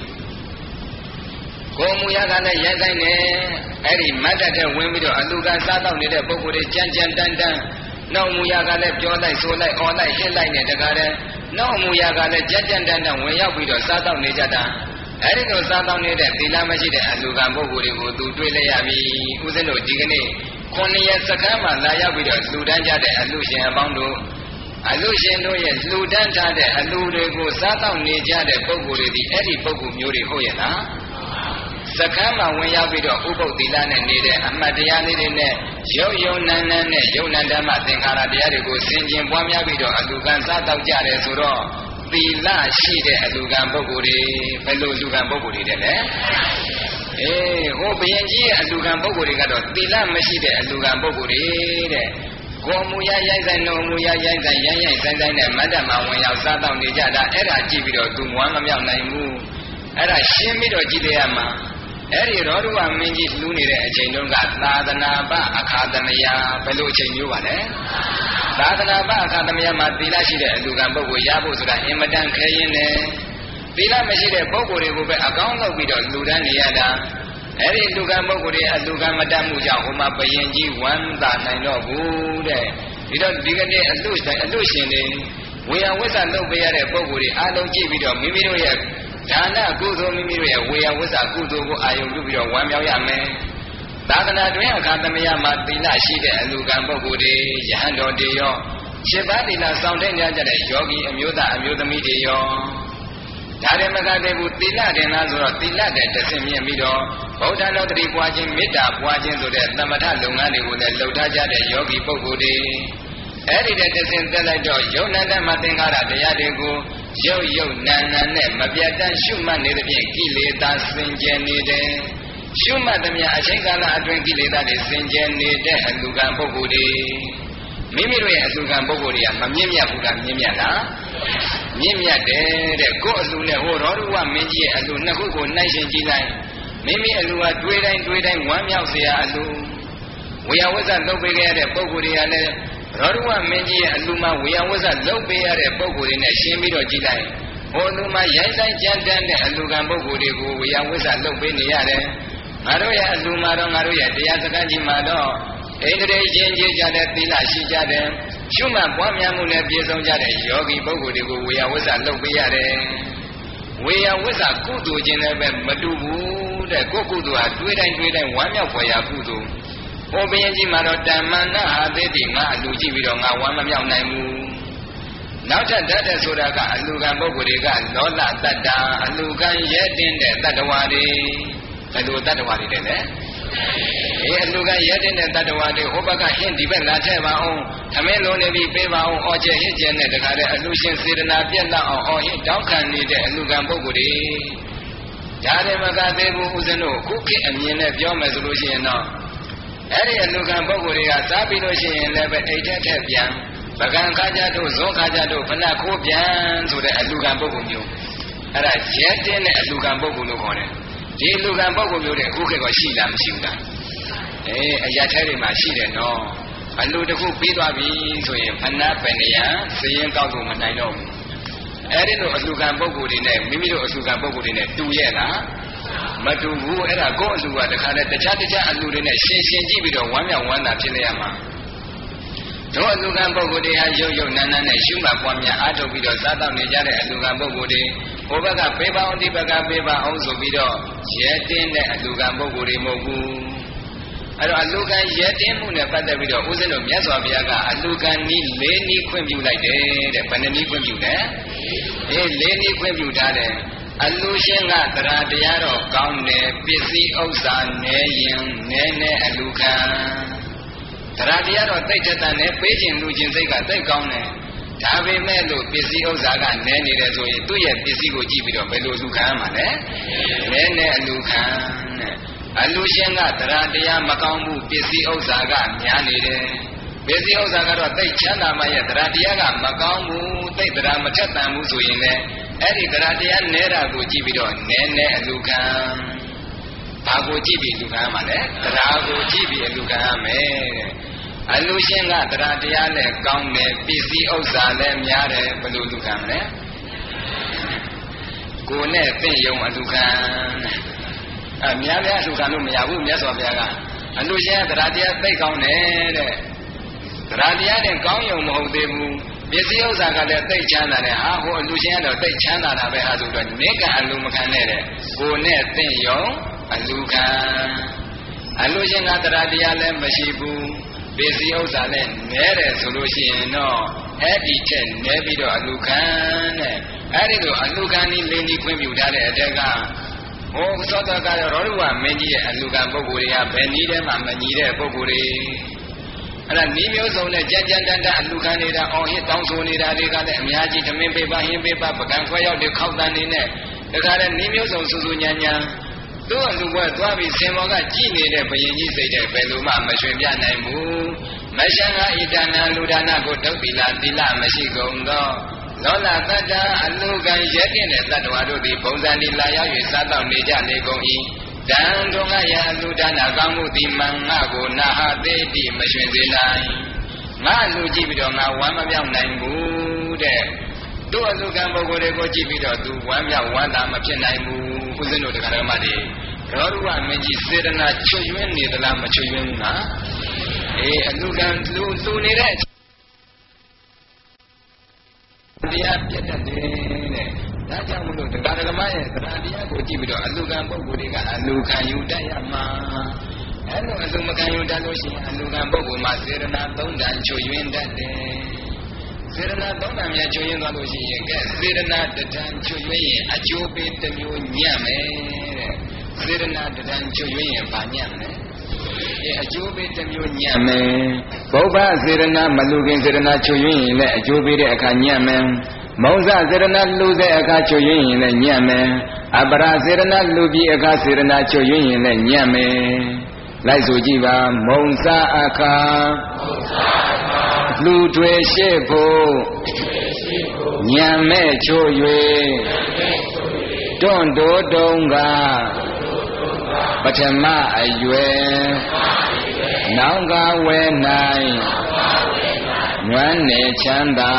တွေကိုယ်မူရကလည်းရိုက်ဆိုင်နေအဲ့ဒီမတ်တတဲ့ဝင်ပြီးတော့အလူကံစားတော့နေတဲ့ပုဂ္ဂိုလ်တွေကြမ်းကြမ်းတန်းတန်းနောက်မူရကလည်းပြောလိုက်ဆိုလိုက်အော်လိုက်ဟစ်လိုက်နေတကားတဲ့နောက်မူရကလည်းကြမ်းကြမ်းတန်းတန်းဝင်ရောက်ပြီးတော့စားတော့နေကြတာအဲ့ဒီလိုစားတော့နေတဲ့သီလမရှိတဲ့အလူကံပုဂ္ဂိုလ်တွေကိုသူတွေ့လိုက်ရပြီဦးဇင်းတို့ဒီကနေ့9ရက်စခန်းမှာလာရောက်ပြီးတော့လှူဒန်းကြတဲ့အလူရှင်အပေါင်းတို့အလူရှင်တို့ရဲ့လှူဒန်းထားတဲ့အလူတွေကိုစားတော့နေကြတဲ့ပုဂ္ဂိုလ်တွေဒီအဲ့ဒီပုဂ္ဂိုလ်မျိုးတွေဟုတ်ရဲ့လားစခန်းမှာဝင်ရောက်ပြီးတော့ဥပုပ်သီလနဲ့နေတဲ့အမှတ်တရားလေးတွေနဲ့ရုပ်ယုံနံနံနဲ့ယုံနံဓမ္မသင်္ခါရတရားတွေကိုဆင်ခြင်ပွားများပြီးတော့အလူကံစားတော့ကြတယ်ဆိုတော့သီလရှိတဲ့အလူကံပုဂ္ဂိုလ်တွေဘယ်လိုလူကံပုဂ္ဂိုလ်တွေတဲ့လဲဟိုဘယင်ကြီးရဲ့အလူကံပုဂ္ဂိုလ်တွေကတော့သီလမရှိတဲ့အလူကံပုဂ္ဂိုလ်တွေတဲ့ကိုမူရရိုက်ဆိုင်တော်မူရရိုက်ဆိုင်ရိုက်ဆိုင်ဆိုင်နဲ့မတ္တမဝင်ရောက်စားတော့နေကြတာအဲ့ဒါကြည့်ပြီးတော့သူမွမ်းမမြောက်နိုင်ဘူးအဲ့ဒါရှင်းပြီးတော့ကြည့်ရမှာအဲ့ဒီရောဓုဝမင်းကြီးလူနေတဲ့အချိန်တုန်းကသာသနာပအခါသမယဘယ်လိုအချိန်မျိုးပါလဲသာသနာပအခါသမယမှာသီလရှိတဲ့အလူကံပုဂ္ဂိုလ်ရဖို့ဆိုတာအင်မတန်ခဲရင်တယ်သီလမရှိတဲ့ပုဂ္ဂိုလ်တွေကိုပဲအကောင်းလုပ်ပြီးတော့လူတန်းနေရတာအဲ့ဒီလူကံပုဂ္ဂိုလ်တွေအလူကံမတတ်မှုကြောင့်ဟိုမှာဘယင်ကြီးဝမ်းသာနိုင်တော့ဘူးတဲ့ဒီတော့ဒီကနေ့အလူရှင်တွေဝေယဝိဇ္ဇလုပ်ပေးရတဲ့ပုဂ္ဂိုလ်တွေအားလုံးကြည့်ပြီးတော့မိမိတို့ရဲ့ဒါနကုသိုလ်မိမိတို့ရဲ့ဝေယဝိဇ္ဇကုသိုလ်ကိုအာယုံပြုပြီးတော့ဝမ်းမြောက်ရမယ်သာသနာတွင်အခါသမယမှာသီလရှိတဲ့အလူကံပုဂ္ဂိုလ်တွေယဟန်တော်တွေရော7ပါးသီလစောင့်တဲ့ညကြတဲ့ယောဂီအမျိုးသားအမျိုးသမီးတွေရောဒါရင်မကတည်းကသီလတင်လားဆိုတော့သီလတဲ့တဆင့်မြင့်ပြီးတော့ဗုဒ္ဓတော်တတိပွားခြင်းမေတ္တာပွားခြင်းဆိုတဲ့သမထလုပ်ငန်းတွေကိုလည်းလှုပ်ထားကြတဲ့ယောဂီပုဂ္ဂိုလ်တွေအဲ့ဒီတဲ့တဆင့်တက်လိုက်တော့ယုံနာတမသင်္ခါရတရားတွေကိုရုပ်နာနာနဲ့မပြတ်တမ်းရှုမှတ်နေတဲ့ဖြင့်ကိလေသာစင်ကြယ်နေတယ်ရှုမှတ်သမျှအချိန်ကာလအတွင်းကိလေသာတွေစင်ကြယ်နေတဲ့အလူကံပုဂ္ဂိုလ်တွေမိမိတို့ရဲ့အလူကံပုဂ္ဂိုလ်တွေကမမြင့်မြတ်ဘူးလားမြင့်မြတ်လားမြင့်မြတ်တယ်တဲ့ကိုယ့်အလူနဲ့ဟိုရောဓုဝမင်းကြီးရဲ့အလူနှစ်ခုကိုနှိုင်းယှဉ်ကြည့်လိုက်မိမိအလူကတွေးတိုင်းဝမ်းမြောက်เสียအလူဝေယဝိဇ္ဇလုပ်ပေးခဲ့တဲ့ပုဂ္ဂိုလ်တွေကလည်းရောဓုဝမင်းကြီးရဲ့အလူမှာဝေယဝိဇ္ဇလုပ်ပေးရတဲ့ပုဂ္ဂိုလ်တွေနဲ့ရှင်းပြီးတော့ကြည့်လိုက်ဟိုလူမှာရိုက်ဆိုင်ကြမ်းတမ်းတဲ့အလူကံပုဂ္ဂိုလ်တွေကိုဝေယဝိဇ္ဇလုပ်ပေးနေရတယ်ငါတို့ရဲ့အလူမှာတော့ငါတို့ရဲ့တရားစကားကြီးမှာတော့ဣန္ဒြေချင်းကြီးကြတဲ့သီလရှိကြတဲ့ရှုမှတ်ပွားများမှုနဲ့ပြည့်စုံကြတဲ့ယောဂီပုဂ္ဂိုလ်တွေကိုဝေယဝိဇ္ဇလုပ်ပေးရတယ်ဝေယဝိဇ္ဇကုသိုလ်ခြင်းလည်းပဲမတူဘူးတဲ့ကိုယ်ကုသိုလ်ဟာတွေးတိုင်းဝမ်းမြောက်ဖွယ်ရာကုသိုလ်ဟောဘယင်ကြီးမှာတော့တမ္မနာဟာသေးတိငါအလူကြည့်ပြီးတော့ငါဝမ်းမမြောက်နိုင်ဘူးနောက်ထပ်တတ်တဲ့ဆိုတာကအလူကံပုဂ္ဂိုလ်တွေကလောလတတ္တာအလူကံရဲတင်းတဲ့တတ္တဝါတွေဘယ်လိုတတ္တဝါတွေလဲအလူကရဲတင်းတဲ့တတ္တဝါတွေဟိုဘက်ကဟင်းဒီဘက်လာထည့်ပါအောင်သမင်းလုံးနေပြီးပေးပါအောင်အော်ကျဟင်းကျဲနဲ့တခါတည်းအလူရှင်စေတနာပြတ်လောက်အောင်အော်ဟင်းတောင်းခံနေတဲ့အလူကံပုဂ္ဂိုလ်တွေဒါလည်းမကသေးဘူးဦးဇင်းတို့ခုခေတ်အမြင်နဲ့ပြောမယ်ဆိုလို့ရှိရင်တော့အဲ့ဒီအလူကံပုဂ္ဂိုလ်တွေကစားပြီးလို့ရှိရင်လည်းပဲအိတ်ထက်ပြန်ပကံခါကြတို့ဇောခါကြတို့ဖဏခိုးပြန်ဆိုတဲ့အလူကံပုဂ္ဂိုလ်မျိုးအဲ့ဒါရဲတင်းတဲ့အလူကံပုဂ္ဂိုလ်လို့ခေါ်တယ်ဒီလူကံပုဂ္ဂိုလ်မျိုးတွေအခုခေတ်ကရှိလားမရှိဘူးလားအရာထဲတွေမှာရှိတယ်နော်အလူတစ်ခုပြီးသွားပြီဆိုရင်ဖဏပဏယစရင်ကောက်လို့မနိုင်တော့ဘူးအဲ့ဒီလိုအလူကံပုဂ္ဂိုလ်တွေနဲ့မိမိတို့အလူကံပုဂ္ဂိုလ်တွေနဲ့တူရဲ့လားမတူဘူးအဲ့ဒါကိုယ့်အလူကတခါတည်းတခြားအလူတွေနဲ့ရှင်းကြည့်ပြီးတော့ဝမ်းမြောက်ဝမ်းသာဖြစ်နေရမှာတို့အလူကံပုဂ္ဂိုလ်တွေဟာရုပ်နာနာနဲ့ရှုမှတ်ပွားများအားထုတ်ပြီးတော့စားတော့နေကြတဲ့အလူကံပုဂ္ဂိုလ်တွေဟိုဘက်ကပေးပါအောင်ဒီဘက်ကပေးပါအောင်ဆိုပြီးတော့ရဲတင်းတဲ့အလူကံပုဂ္ဂိုလ်တွေမဟုတ်ဘူးအဲ့တော့အလူကံရဲတင်းမှုနဲ့ပတ်သက်ပြီးတော့ဦးဇင်းတို့မြတ်စွာဘုရားကအလူကံနည်း၄နည်းခွင့်ပြုလိုက်တယ်တဲ့ဘယ်နှနည်းခွင့်ပြုလဲ၄နည်းခွင့်ပြုထားတယ်အလူရှင်ကတရားတရားတော့ကောင်းတယ်ပစ္စည်းဥစ္စာနဲရင်နဲအလူခံတရားတရားတော့တိတ်တတ်နဲ့ပေးခြင်းလူချင်းစိတ်ကတိတ်ကောင်းတယ်ဒါပေမဲ့လို့ပစ္စည်းဥစ္စာကနဲနေတယ်ဆိုရင်သူ့ရဲ့ပစ္စည်းကိုကြည့်ပြီးတော့ဘယ်လိုလူခံရမှာလဲနဲအလူခံတဲ့အလူရှင်ကတရားတရားမကောင်းဘူးပစ္စည်းဥစ္စာကများနေတယ်ပစ္စည်းဥစ္စာကတော့တိတ်ချမ်းသာမှရဲ့တရားတရားကမကောင်းဘူးတိတ်တရားမထက်တန်ဘူးဆိုရင်လည်းအဲ့ဒီတရားတရားနဲတာကိုကြည့်ပြီးတော့နဲအလူခံဘာကိုကြည့်ပြီးလူခံရမှာလဲတရားကိုကြည့်ပြီးအလူခံရမယ်တဲ့အလူရှင်ကတရားတရားနဲ့ကောင်းတယ်ပစ္စည်းဥစ္စာလည်းများတယ်ဘယ်လိုလူခံမလဲကိုယ်နဲ့သင့်ယုံအလူခံများများလူခံလို့မရဘူးမြတ်စွာဘုရားကအလူရှင်ကတရားတရားသိကောင်းတယ်တဲ့တရားတရားနဲ့ကောင်းယုံမဟုတ်သေးဘူးပစ္စည်းဥစ္စာကလည်းသိချမ်းသာတယ်ဟာဟိုအလူရှင်ကတော့သိချမ်းသာတာပဲဟာဆိုတော့နိကအလူမခံနဲ့တဲ့ကိုယ်နဲ့သင့်ယုံအလူခံအလူရှင်ကတရားတရားလည်းမရှိဘူးပစ္စည်းဥစ္စာလည်းနဲတယ်ဆိုလို့ရှိရင်တော့အဲ့ဒီထက်နဲပြီးတော့အလူခံတဲ့အဲ့ဒီလိုအလူခံနည်းလင်းပြီးခွင့်ပြုထားတဲ့အတက်ကဟိုသောတကရောရုဝမင်းကြီးရဲ့အလူခံပုဂ္ဂိုလ်တွေကဘယ်နည်းတည်းမှမညီတဲ့ပုဂ္ဂိုလ်တွေအဲ့ဒါနည်းမျိုးစုံနဲ့ကြမ်းကြမ်းတမ်းတမ်းအလူခံနေတာအော်ဟစ်တောင်းဆိုနေတာတွေကလည်းအများကြီးသမင်းပေးပါဟင်းပေးပါပကံခွဲရောက်တဲ့ခောက်တန်နေနဲ့တခါတည်းနည်းမျိုးစုံစူးစူးညံညံသူ့အလူပွဲသွားပြီးစင်မောကကြည်နေတဲ့ဘယင်ကြီးစိတ်တဲ့ဘယ်လိုမှမရွှင်ပြနိုင်ဘူးမရှံငါဣတနာလူဒါနကိုတုတ်တိလာတိလမရှိကုန်သောလောလတတ္တအလူကံရဲတဲ့တတ္တဝါတို့သည်ပုံစံဒီလာရောက်၍စားတော့နေကြလေကုန်၏တံတုံငါယအလူဒါနကောင်းမှုသည်မံငါကိုနာဟသေးတိမရွှင်စေနိုင်ငါလူကြည့်ပြီးတော့ငါဝမ်းမပြောင်းနိုင်ဘူးတဲ့သူ့အလူကံပုဂ္ဂိုလ်တွေကိုကြည့်ပြီးတော့သူဝမ်းမြောက်ဝမ်းသာမဖြစ်နိုင်ဘူးဦးဇင်းတို့တရားဓမ္မတွေရောရုဝမင်းကြီးစေတနာချွတ်ယွင်းနေသလားမချွတ်ယွင်းဘူးလားအလူကံလူနေတဲ့တရားပြတ်တတ်တယ်တဲ့ဒါကြောင့်မလို့တရားဓမ္မရဲ့တရားတရားကိုကြည့်ပြီးတော့အလူကံပုဂ္ဂိုလ်တွေကအလူခံယူတတ်ရမှာအဲ့လိုအလူမခံယူတတ်လို့ရှိရင်အလူကံပုဂ္ဂိုလ်မှာစေတနာ၃တန်ချွတ်ယွင်းတတ်တယ်စေတနာ၃တန်များချွတ်ယွင်းသွားလို့ရှိရင်ကဲစေတနာတန်ချွတ်ယွင်းရင်အကျိုးပေးတစ်မျိုးညံ့မယ်တဲ့စေတနာတန်ချွတ်ယွင်းရင်ဘာညံ့မလဲအကျိုးပေးတစ်မျိုးညံ့မယ်ဘုဗ္ဗစေရနာမလူခင်စေရနာချွတ်ယွင်းရင်လည်းအကျိုးပေးတဲ့အခါညံ့မယ်မုံစစေရနာလူတဲ့အခါချွတ်ယွင်းရင်လည်းညံ့မယ်အပရာစေရနာလူပြီးအခါစေရနာချွတ်ယွင်းရင်လည်းညံ့မယ်လိုက်ဆိုကြည့်ပါမုံစအခါလူတွေရှိဖို့ညံ့မဲ့ချွတ်၍တွန့်တိုးတုံးကပထမအရွယ်နောင်ကဝဲနိုင်နွမ်းနေချမ်းသာ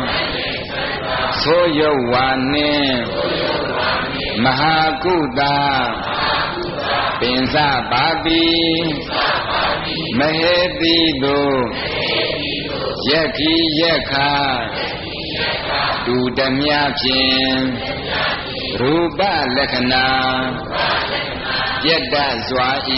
ဆိုရုပ်ဝါနှင့်မဟာကုတာပင်စပါတိမဟေတိတို့ယက္ခိယက္ခတူဓမြဖြင့်ရူပလက္ခဏာပြတ်တစွာဤ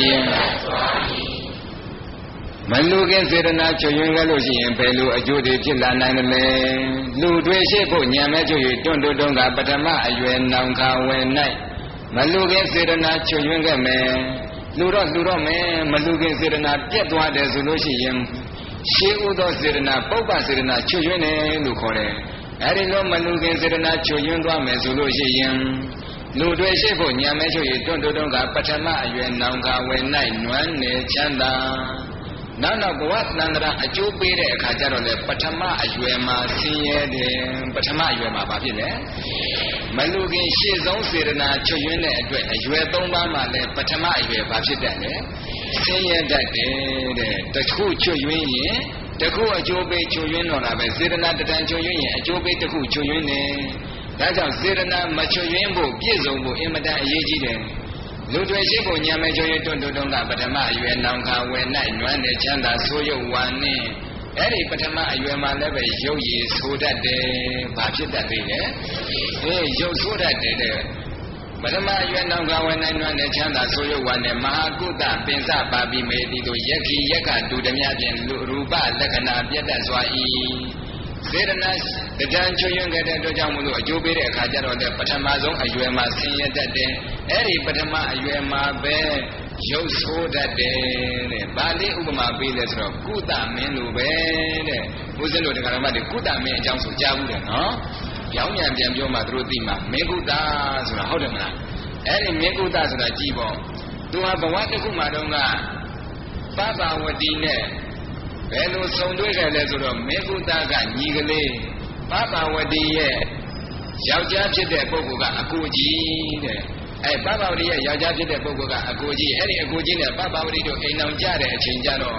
မလူခင်စေတနာချွတ်ယွင်းကြလို့ရှိရင်ဘယ်လိုအကျိုးတွေဖြစ်လာနိုင်တယ်လဲလူတွေရှိဖို့ညံမဲ့ချွတ်၍တွန့်တွန့်ကပထမအရွယ်နောင်ခါဝယ်၌မလူခင်စေတနာချွတ်ယွင်းခဲ့မယ်လူတော့မယ်မလူခင်စေတနာပြတ်သွားတယ်ဆိုလို့ရှိရင်ရှေးဥသောစေတနာပုပ္ပစေတနာချွတ်ယွင်းတယ်လို့ခေါ်တယ်အဲဒီလိုမလူခင်စေတနာချွတ်ယွင်းသွားမယ်ဆိုလို့ရှိရင်လူတွေရှိဖို့ညံမဲချုပ်ရတွန့်ကပထမအရွယ်နောင်ခါဝယ်၌နွမ်းနေချမ်းသာနောက်ဘဝသန္တရာအကျိုးပေးတဲ့အခါကျတော့လေပထမအရွယ်မှာဆင်းရဲတယ်ပထမအရွယ်မှာဘာဖြစ်လဲမလူခင်ရှေ့ဆုံးစေတနာချွတ်ယွင်းတဲ့အတွက်အရွယ်၃ပါးမှာလည်းပထမအရွယ်ဘာဖြစ်တတ်လဲဆင်းရဲတတ်တယ်တဲ့တခုချွတ်ယွင်းရင်တခုအကျိုးပေးချွတ်ယွင်းတော့တာပဲစေတနာတဏ္ဍချွတ်ယွင်းရင်အကျိုးပေးတခုချွတ်ယွင်းတယ်ဒါကြောင့်စေတနာမချွတ်ယွင်းဖို့ပြည့်စုံဖို့အင်မတန်အရေးကြီးတယ်လူတွေရှိဖို့ညံမဲချွတ်ယွင်းတွန့်ကပထမအရွယ်နောင်ခါဝယ်၌နွမ်းနေချမ်းသာဆိုးရုပ်ဝါနှင့်အဲ့ဒီပထမအရွယ်မှာလည်းပဲရုပ်ရည်ဆိုတတ်တယ်ဘာဖြစ်တတ်သေးလဲရုပ်ဆိုတတ်တယ်တဲ့ပထမအရွယ်နောင်ခါဝယ်၌နွမ်းနေချမ်းသာဆိုးရုပ်ဝါနှင့်မဟာကုသပင်စပါပိမေတိတို့ယက္ခိယက္ခတူဓမြဖြင့်လူရူပလက္ခဏာပြတ်တတ်စွာ၏စေတနာတဏ္ဍချွတ်ယွင်းခဲ့တဲ့အတွက်ကြောင့်မလို့အကျိုးပေးတဲ့အခါကျတော့လည်းပထမဆုံးအရွယ်မှာဆင်းရဲတတ်တယ်အဲ့ဒီပထမအရွယ်မှာပဲရုပ်ဆိုးတတ်တယ်တဲ့ဗာလိဥပမာပေးလဲဆိုတော့ကုသမင်းလိုပဲတဲ့ဘုဇင်းတို့တရားဓမ္မတွေကုသမင်းအကြောင်းဆိုကြားဘူးတယ်နော်ရောင်းမြန်ပြန်ပြောမှသူတို့သိမှာမင်းကုသဆိုတာဟုတ်တယ်မလားအဲ့ဒီမင်းကုသဆိုတာကြည့်ပေါ့သူဟာဘဝတစ်ခုမှတော့ကပပဝတိနဲ့ဘယ်လိုဆုံတွေ့ခဲ့လဲဆိုတော့မေကုသကညီကလေးပပဝတိရဲ့ယောက်ျားဖြစ်တဲ့ပုဂ္ဂိုလ်ကအကိုကြီးတဲ့ပပဝတိရဲ့ယောက်ျားဖြစ်တဲ့ပုဂ္ဂိုလ်ကအကိုကြီးအဲ့ဒီအကိုကြီးနဲ့ပပဝတိတို့အိမ်အောင်ကြတဲ့အချိန်ကျတော့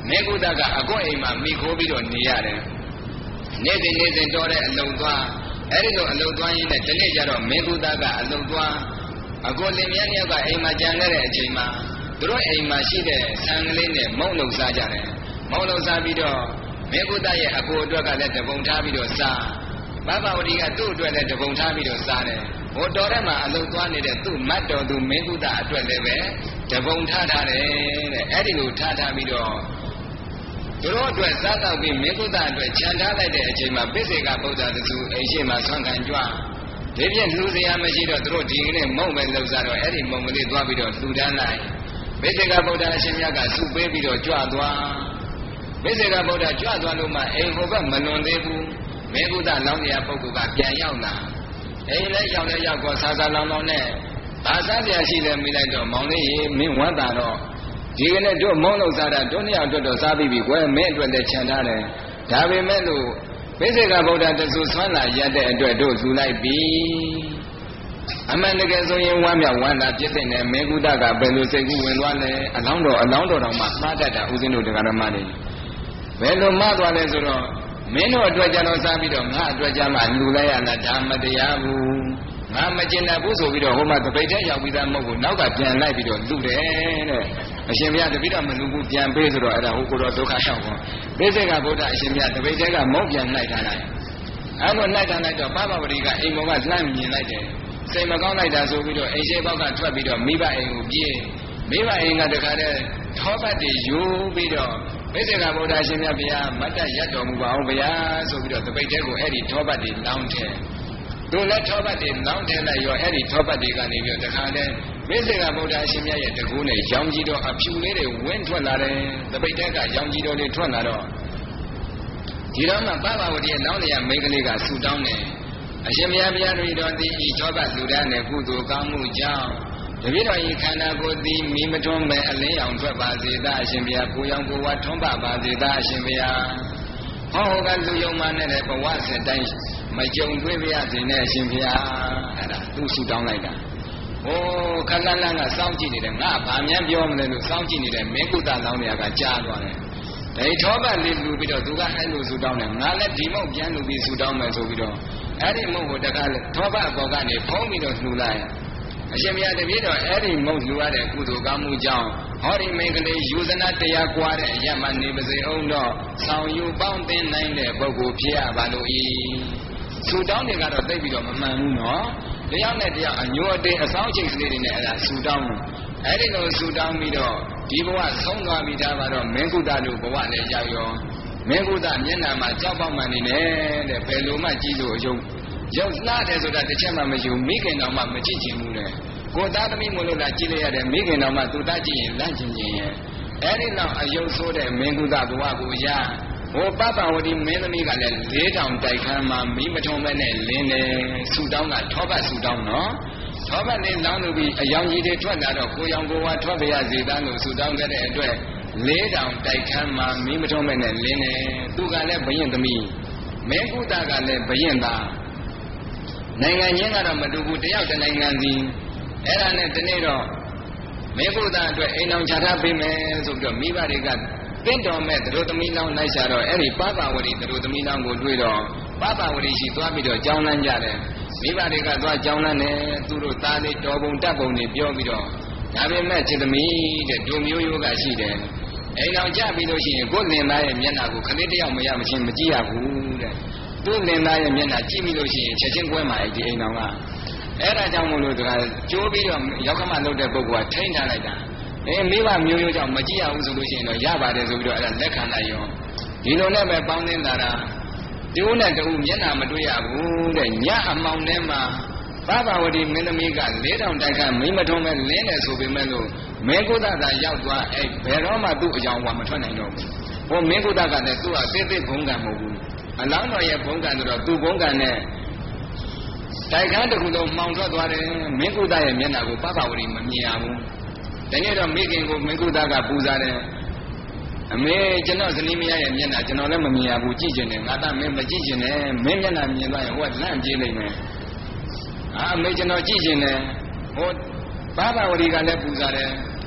မင်းကုသကအကွက်အိမ်မှာမိခိုးပြီးတော့နေရတယ်နေ့စဉ်တော့တဲ့အလုံသွားအဲ့ဒီလိုအလုံသွားရင်းနဲ့ဒီနေ့ကျတော့မင်းကုသကအလုံသွားအကိုလင်မြန်းတယောက်ကအိမ်မှာကြံခဲ့တဲ့အချိန်မှာသူတို့အိမ်မှာရှိတဲ့ဆံကလေးနဲ့မုံလုံးစားကြတယ်မုံလုံးစားပြီးတော့မင်းကုသရဲ့အကိုအတွက်ကလည်းတပုံထားပြီးတော့စားဘဘဝတီကသူ့အတွက်လည်းတပုံထားပြီးတော့စားတယ်ဟိုတော်ထဲမှာအလုံသွားနေတဲ့သူ့မတ်တော်သူမင်းကုသအတွက်လည်းပဲတပုံထားတယ်တဲ့အဲ့ဒီလိုထားပြီးတော့သူတို့အတွက်စားတော့ပြီးမင်းကုသအတွက်ခြံထားလိုက်တဲ့အချိန်မှာပိစေကဗုဒ္ဓသသူအိမ်ရှိမှာဆွမ်းခံကြွဒီပြည့်လှူစရာမရှိတော့သူတို့ဒီကနေ့မုံပဲလှုပ်စားတော့အဲ့ဒီမုံကလေးသွားပြီးတော့လှူဒန်းလိုက်ပိစေကဗုဒ္ဓအရှင်မြတ်ကစုပေးပြီးတော့ကြွသွားပိစေကဗုဒ္ဓကြွသွားလို့မှအိမ်ဟိုဘက်မလွန်သေးဘူးမင်းကုသလောင်းတရားပုဂ္ဂိုလ်ကပြန်ရောက်လာအိမ်လည်းရောက်တော့စားလောင်းနဲ့ဘာစားပြရှိလဲမိလိုက်တော့မောင်လေးရေမင်းဝမ်းသာတော့ဒီကနေ့တို့မုံလို့စားတာတို့နှစ်ယောက်အတွက်တော့စားပြီးပြီကွယ်မင်းအတွက်လည်းခြံထားတယ်ဒါပေမဲ့လို့ပိစေကဗုဒ္ဓတဆူဆွမ်းလာရတဲ့အတွက်တို့ဇူလိုက်ပြီအမှန်တကယ်ဆိုရင်ဝမ်းမြောက်ဝမ်းသာဖြစ်တဲ့မင်းကုသကဘယ်လိုစိတ်ကူးဝင်သွားလဲအလောင်းတော်တောင်မှမှားတတ်တာဦးဇင်းတို့တရားဓမ္မတွေဘယ်လိုမှားသွားလဲဆိုတော့မင်းတို့အတွက်ကြတော့စားပြီးတော့ငါအတွက်ကြမှလူလိုက်ရလားဒါမတရားဘူးငါမကျင်တတ်ဘူးဆိုပြီးတော့ဟိုမှာတပိတ်ထဲရောက်ပြီးသားမဟုတ်ဘူးနောက်ကပြန်လိုက်ပြီးတော့လူတယ်တဲ့အရှင်ဘုရားတပိတော့မလူဘူးပြန်ပေးဆိုတော့အဲ့ဒါဟိုကိုတော့ဒုက္ခရောက်ကုန်ပိစေကဗုဒ္ဓအရှင်ဘုရားတပိတ်ထဲကမုံပြန်လိုက်ထားလိုက်အဲ့လိုလိုက်ထားလိုက်တော့ပပဝတိကအိမ်ပေါ်ကလှမ်းမြင်လိုက်တယ်စိတ်မကောင်းလိုက်တာဆိုပြီးတော့အိမ်ရှိဘောက်ကထွက်ပြီးတော့မိဘအိမ်ကိုပြေးမိဘအိမ်ကတခါတည်းထောပတ်တွေယူပြီးတော့ပိစေကဗုဒ္ဓရှင်မြတ်ဘုရားမတ်တက်ရက်တော်မူပါအောင်ဘုရားဆိုပြီးတော့တပိတ်ထဲကိုအဲ့ဒီထောပတ်တွေလောင်းထဲသူလည်းထောပတ်တွေလောင်းထဲလိုက်ရောအဲ့ဒီထောပတ်တွေကနေပြီးတော့တခါတည်းပိစေကဗုဒ္ဓရှင်မြတ်ရဲ့တကူးနဲ့ရောင်ကြီးတော်အဖြူလေးတွေဝင်းထွက်လာတယ်တပိတ်ထဲကရောင်ကြီးတော်လေးထွက်လာတော့ဒီတော့မှပပဝတိရဲ့လောင်းလျာမိန်းကလေးကဆူတောင်းတယ်အရှင်ဘုရားဘုရားတို့တော်သည်ဤထောပတ်လူဒန်းတဲ့ကုသိုလ်ကောင်းမှုကြောင့်တပည့်တော်ဤခန္ဓာကိုယ်သည်မိမထွန်းပဲအလင်းရောင်ထွက်ပါစေသာအရှင်ဘုရားကိုရောင်ကိုဝါထွန်းပါစေသာအရှင်ဘုရားဟောကလူယုံမှနဲ့ဘဝဆက်တိုင်းမကြုံတွေ့ပါရစေနဲ့အရှင်ဘုရားအဲ့ဒါသူဆူတောင်းလိုက်တာဟိုခက်လန်းလန်းကစောင့်ကြည့်နေတယ်ငါဘာမှန်းပြောမလဲလို့စောင့်ကြည့်နေတဲ့မင်းကုသလောင်းတွေကကြားသွားတယ်ဒီထောပတ်လေးလူပြီးတော့သူကအဲ့လိုဆူတောင်းတယ်ငါလည်းဒီမုံပြန်လူပြီးဆူတောင်းမယ်ဆိုပြီးတော့အဲ့ဒီမုံကိုတခါထောပတ်အပေါ်ကနေဖုံးပြီးတော့လှူလိုက်အရှင်ဘုရားတပည့်တော်အဲ့ဒီမုံလှူရတဲ့ကုသိုလ်ကောင်းမှုကြောင့်ဟောဒီမိန်းကလေးယူဇနာတရားကွာတဲ့အရမနေပါစေအောင်တော့ဆောင်ယူပေါင်းသိနိုင်တဲ့ပုဂ္ဂိုလ်ဖြစ်ရပါလို့ဤဆူတောင်းတွေကတော့သိပြီးတော့မမှန်ဘူးနော်တရားနဲ့တရားအညိုအတေးအဆောင်ချိန်ကလေးတွေနဲ့အဲ့ဒါဆူတောင်းအဲ့ဒီလိုဆူတောင်းပြီးတော့ဒီဘဝဆုံးသွားပြီးသားပါတော့မင်းကုသတို့ဘဝလည်းရောက်ရောမင်းကုသမျက်နှာမှာကြောက်ပေါက်မှန်နေတယ်ဘယ်လိုမှကြည့်လို့အယုံရုပ်လှတယ်ဆိုတာတစ်ချက်မှမယူမိခင်တော်မှမကြည့်ချင်ဘူးလေကိုသားသမီးမလို့လားကြည့်လိုက်ရတယ်မိခင်တော်မှသူတတ်ကြည့်ရင်လန့်ချင်ရဲ့အဲ့ဒီတော့အယုံဆိုးတဲ့မင်းကုသဘဝကိုရဟိုပပဝတိမင်းသမီးကလည်း4000တိုက်ခန်းမှာမိမထုံမဲ့နဲ့လင်းတယ်ဆူတောင်းကထောပတ်ဆူတောင်းနော်ထောပတ်လေးလောင်းလို့ပြီးအယောင်ကြီးတွေထွက်လာတော့ကိုရောင်ကိုဝါထွက်ပြရစေတန်းလို့ဆူတောင်းခဲ့တဲ့အတွက်4000တိုက်ခန်းမှာမိမထုံမဲ့နဲ့လင်းတယ်သူကလည်းဘယင်သမီးမင်းကုသကလည်းဘယင်သားနိုင်ငံချင်းကတော့မတူဘူးတယောက်တနိုင်ငံစီအဲ့ဒါနဲ့ဒီနေ့တော့မေဘုဒ္ဓအတွက်အိမ်အောင်ချထားပေးမယ်ဆိုပြီးတော့မိဘတွေကတင့်တော်မဲ့သတို့သမီးလောင်းလိုက်ရှာတော့အဲ့ဒီပပဝတိသတို့သမီးလောင်းကိုတွေ့တော့ပပဝတိရှိသွားပြီးတော့ကြောင်းလန်းကြတယ်မိဘတွေကသွားကြောင်းလန်းတယ်သူတို့သားလေးတော်ပုံတက်ပုံတွေပြောပြီးတော့ဒါပေမဲ့จิตသမီးတဲ့ဒုမျိုးရိုးကရှိတယ်အိမ်အောင်ကြပြီးလို့ရှိရင်ကိုယ်လင်သားရဲ့မျက်နှာကိုခလေးတယောက်မရမချင်းမကြည့်ရဘူးတဲ့သူ့လင်သားရဲ့မျက်နှာကြည့်ပြီးလို့ရှိရင်ချက်ချင်းကွဲမှာအဲ့ဒီအိမ်တော်ကအဲ့ဒါကြောင့်မို့လို့ဒါကြိုးပြီးတော့ရောက်ခမလုပ်တဲ့ပုဂ္ဂိုလ်ကထိန်းထားလိုက်တာမိဘမျိုးရိုးကြောင့်မကြည့်ရဘူးဆိုလို့ရှိရင်တော့ရပါတယ်ဆိုပြီးတော့အဲ့ဒါလက်ခံလိုက်ရောဒီလိုနဲ့ပဲပေါင်းသိတာတူနဲ့တူမျက်နှာမတွေ့ရဘူးတဲ့ညအမောင်ထဲမှာပပဝတိမင်းသမီးက4000တိုက်ခန်းမိမထုံးမဲ့လင်းတယ်ဆိုပေမဲ့လို့မင်းကုသသာရောက်သွားအဲ့ဘယ်တော့မှသူ့အကြောင်းကမထွက်နိုင်တော့ဘူးဟိုမင်းကုသကလည်းသူ့ဟာသေးသေးဘုံကံမဟုတ်ဘူးအလောင်းတော်ရဲ့ဘုံကံဆိုတော့သူ့ဘုံကံနဲ့တိုက်ခန်းတစ်ခုလုံးမှောင်ထွက်သွားတယ်မင်းကုသရဲ့မျက်နှာကိုပပဝတိမမြင်ရဘူးဒီနေ့တော့မိခင်ကိုမင်းကုသကပူဇာတယ်အမေကျွန်တော်ဇနီးမယားရဲ့မျက်နှာကျွန်တော်လည်းမမြင်ရဘူးကြည့်ကျင်တယ်ငါသားမင်းမကြည့်ကျင်နဲ့မင်းမျက်နှာမြင်သွားရင်ဟိုကလန့်ပြေးနိုင်မယ်အမေကျွန်တော်ကြည့်ကျင်တယ်ဟိုပပဝတိကလည်းပူဇာတယ်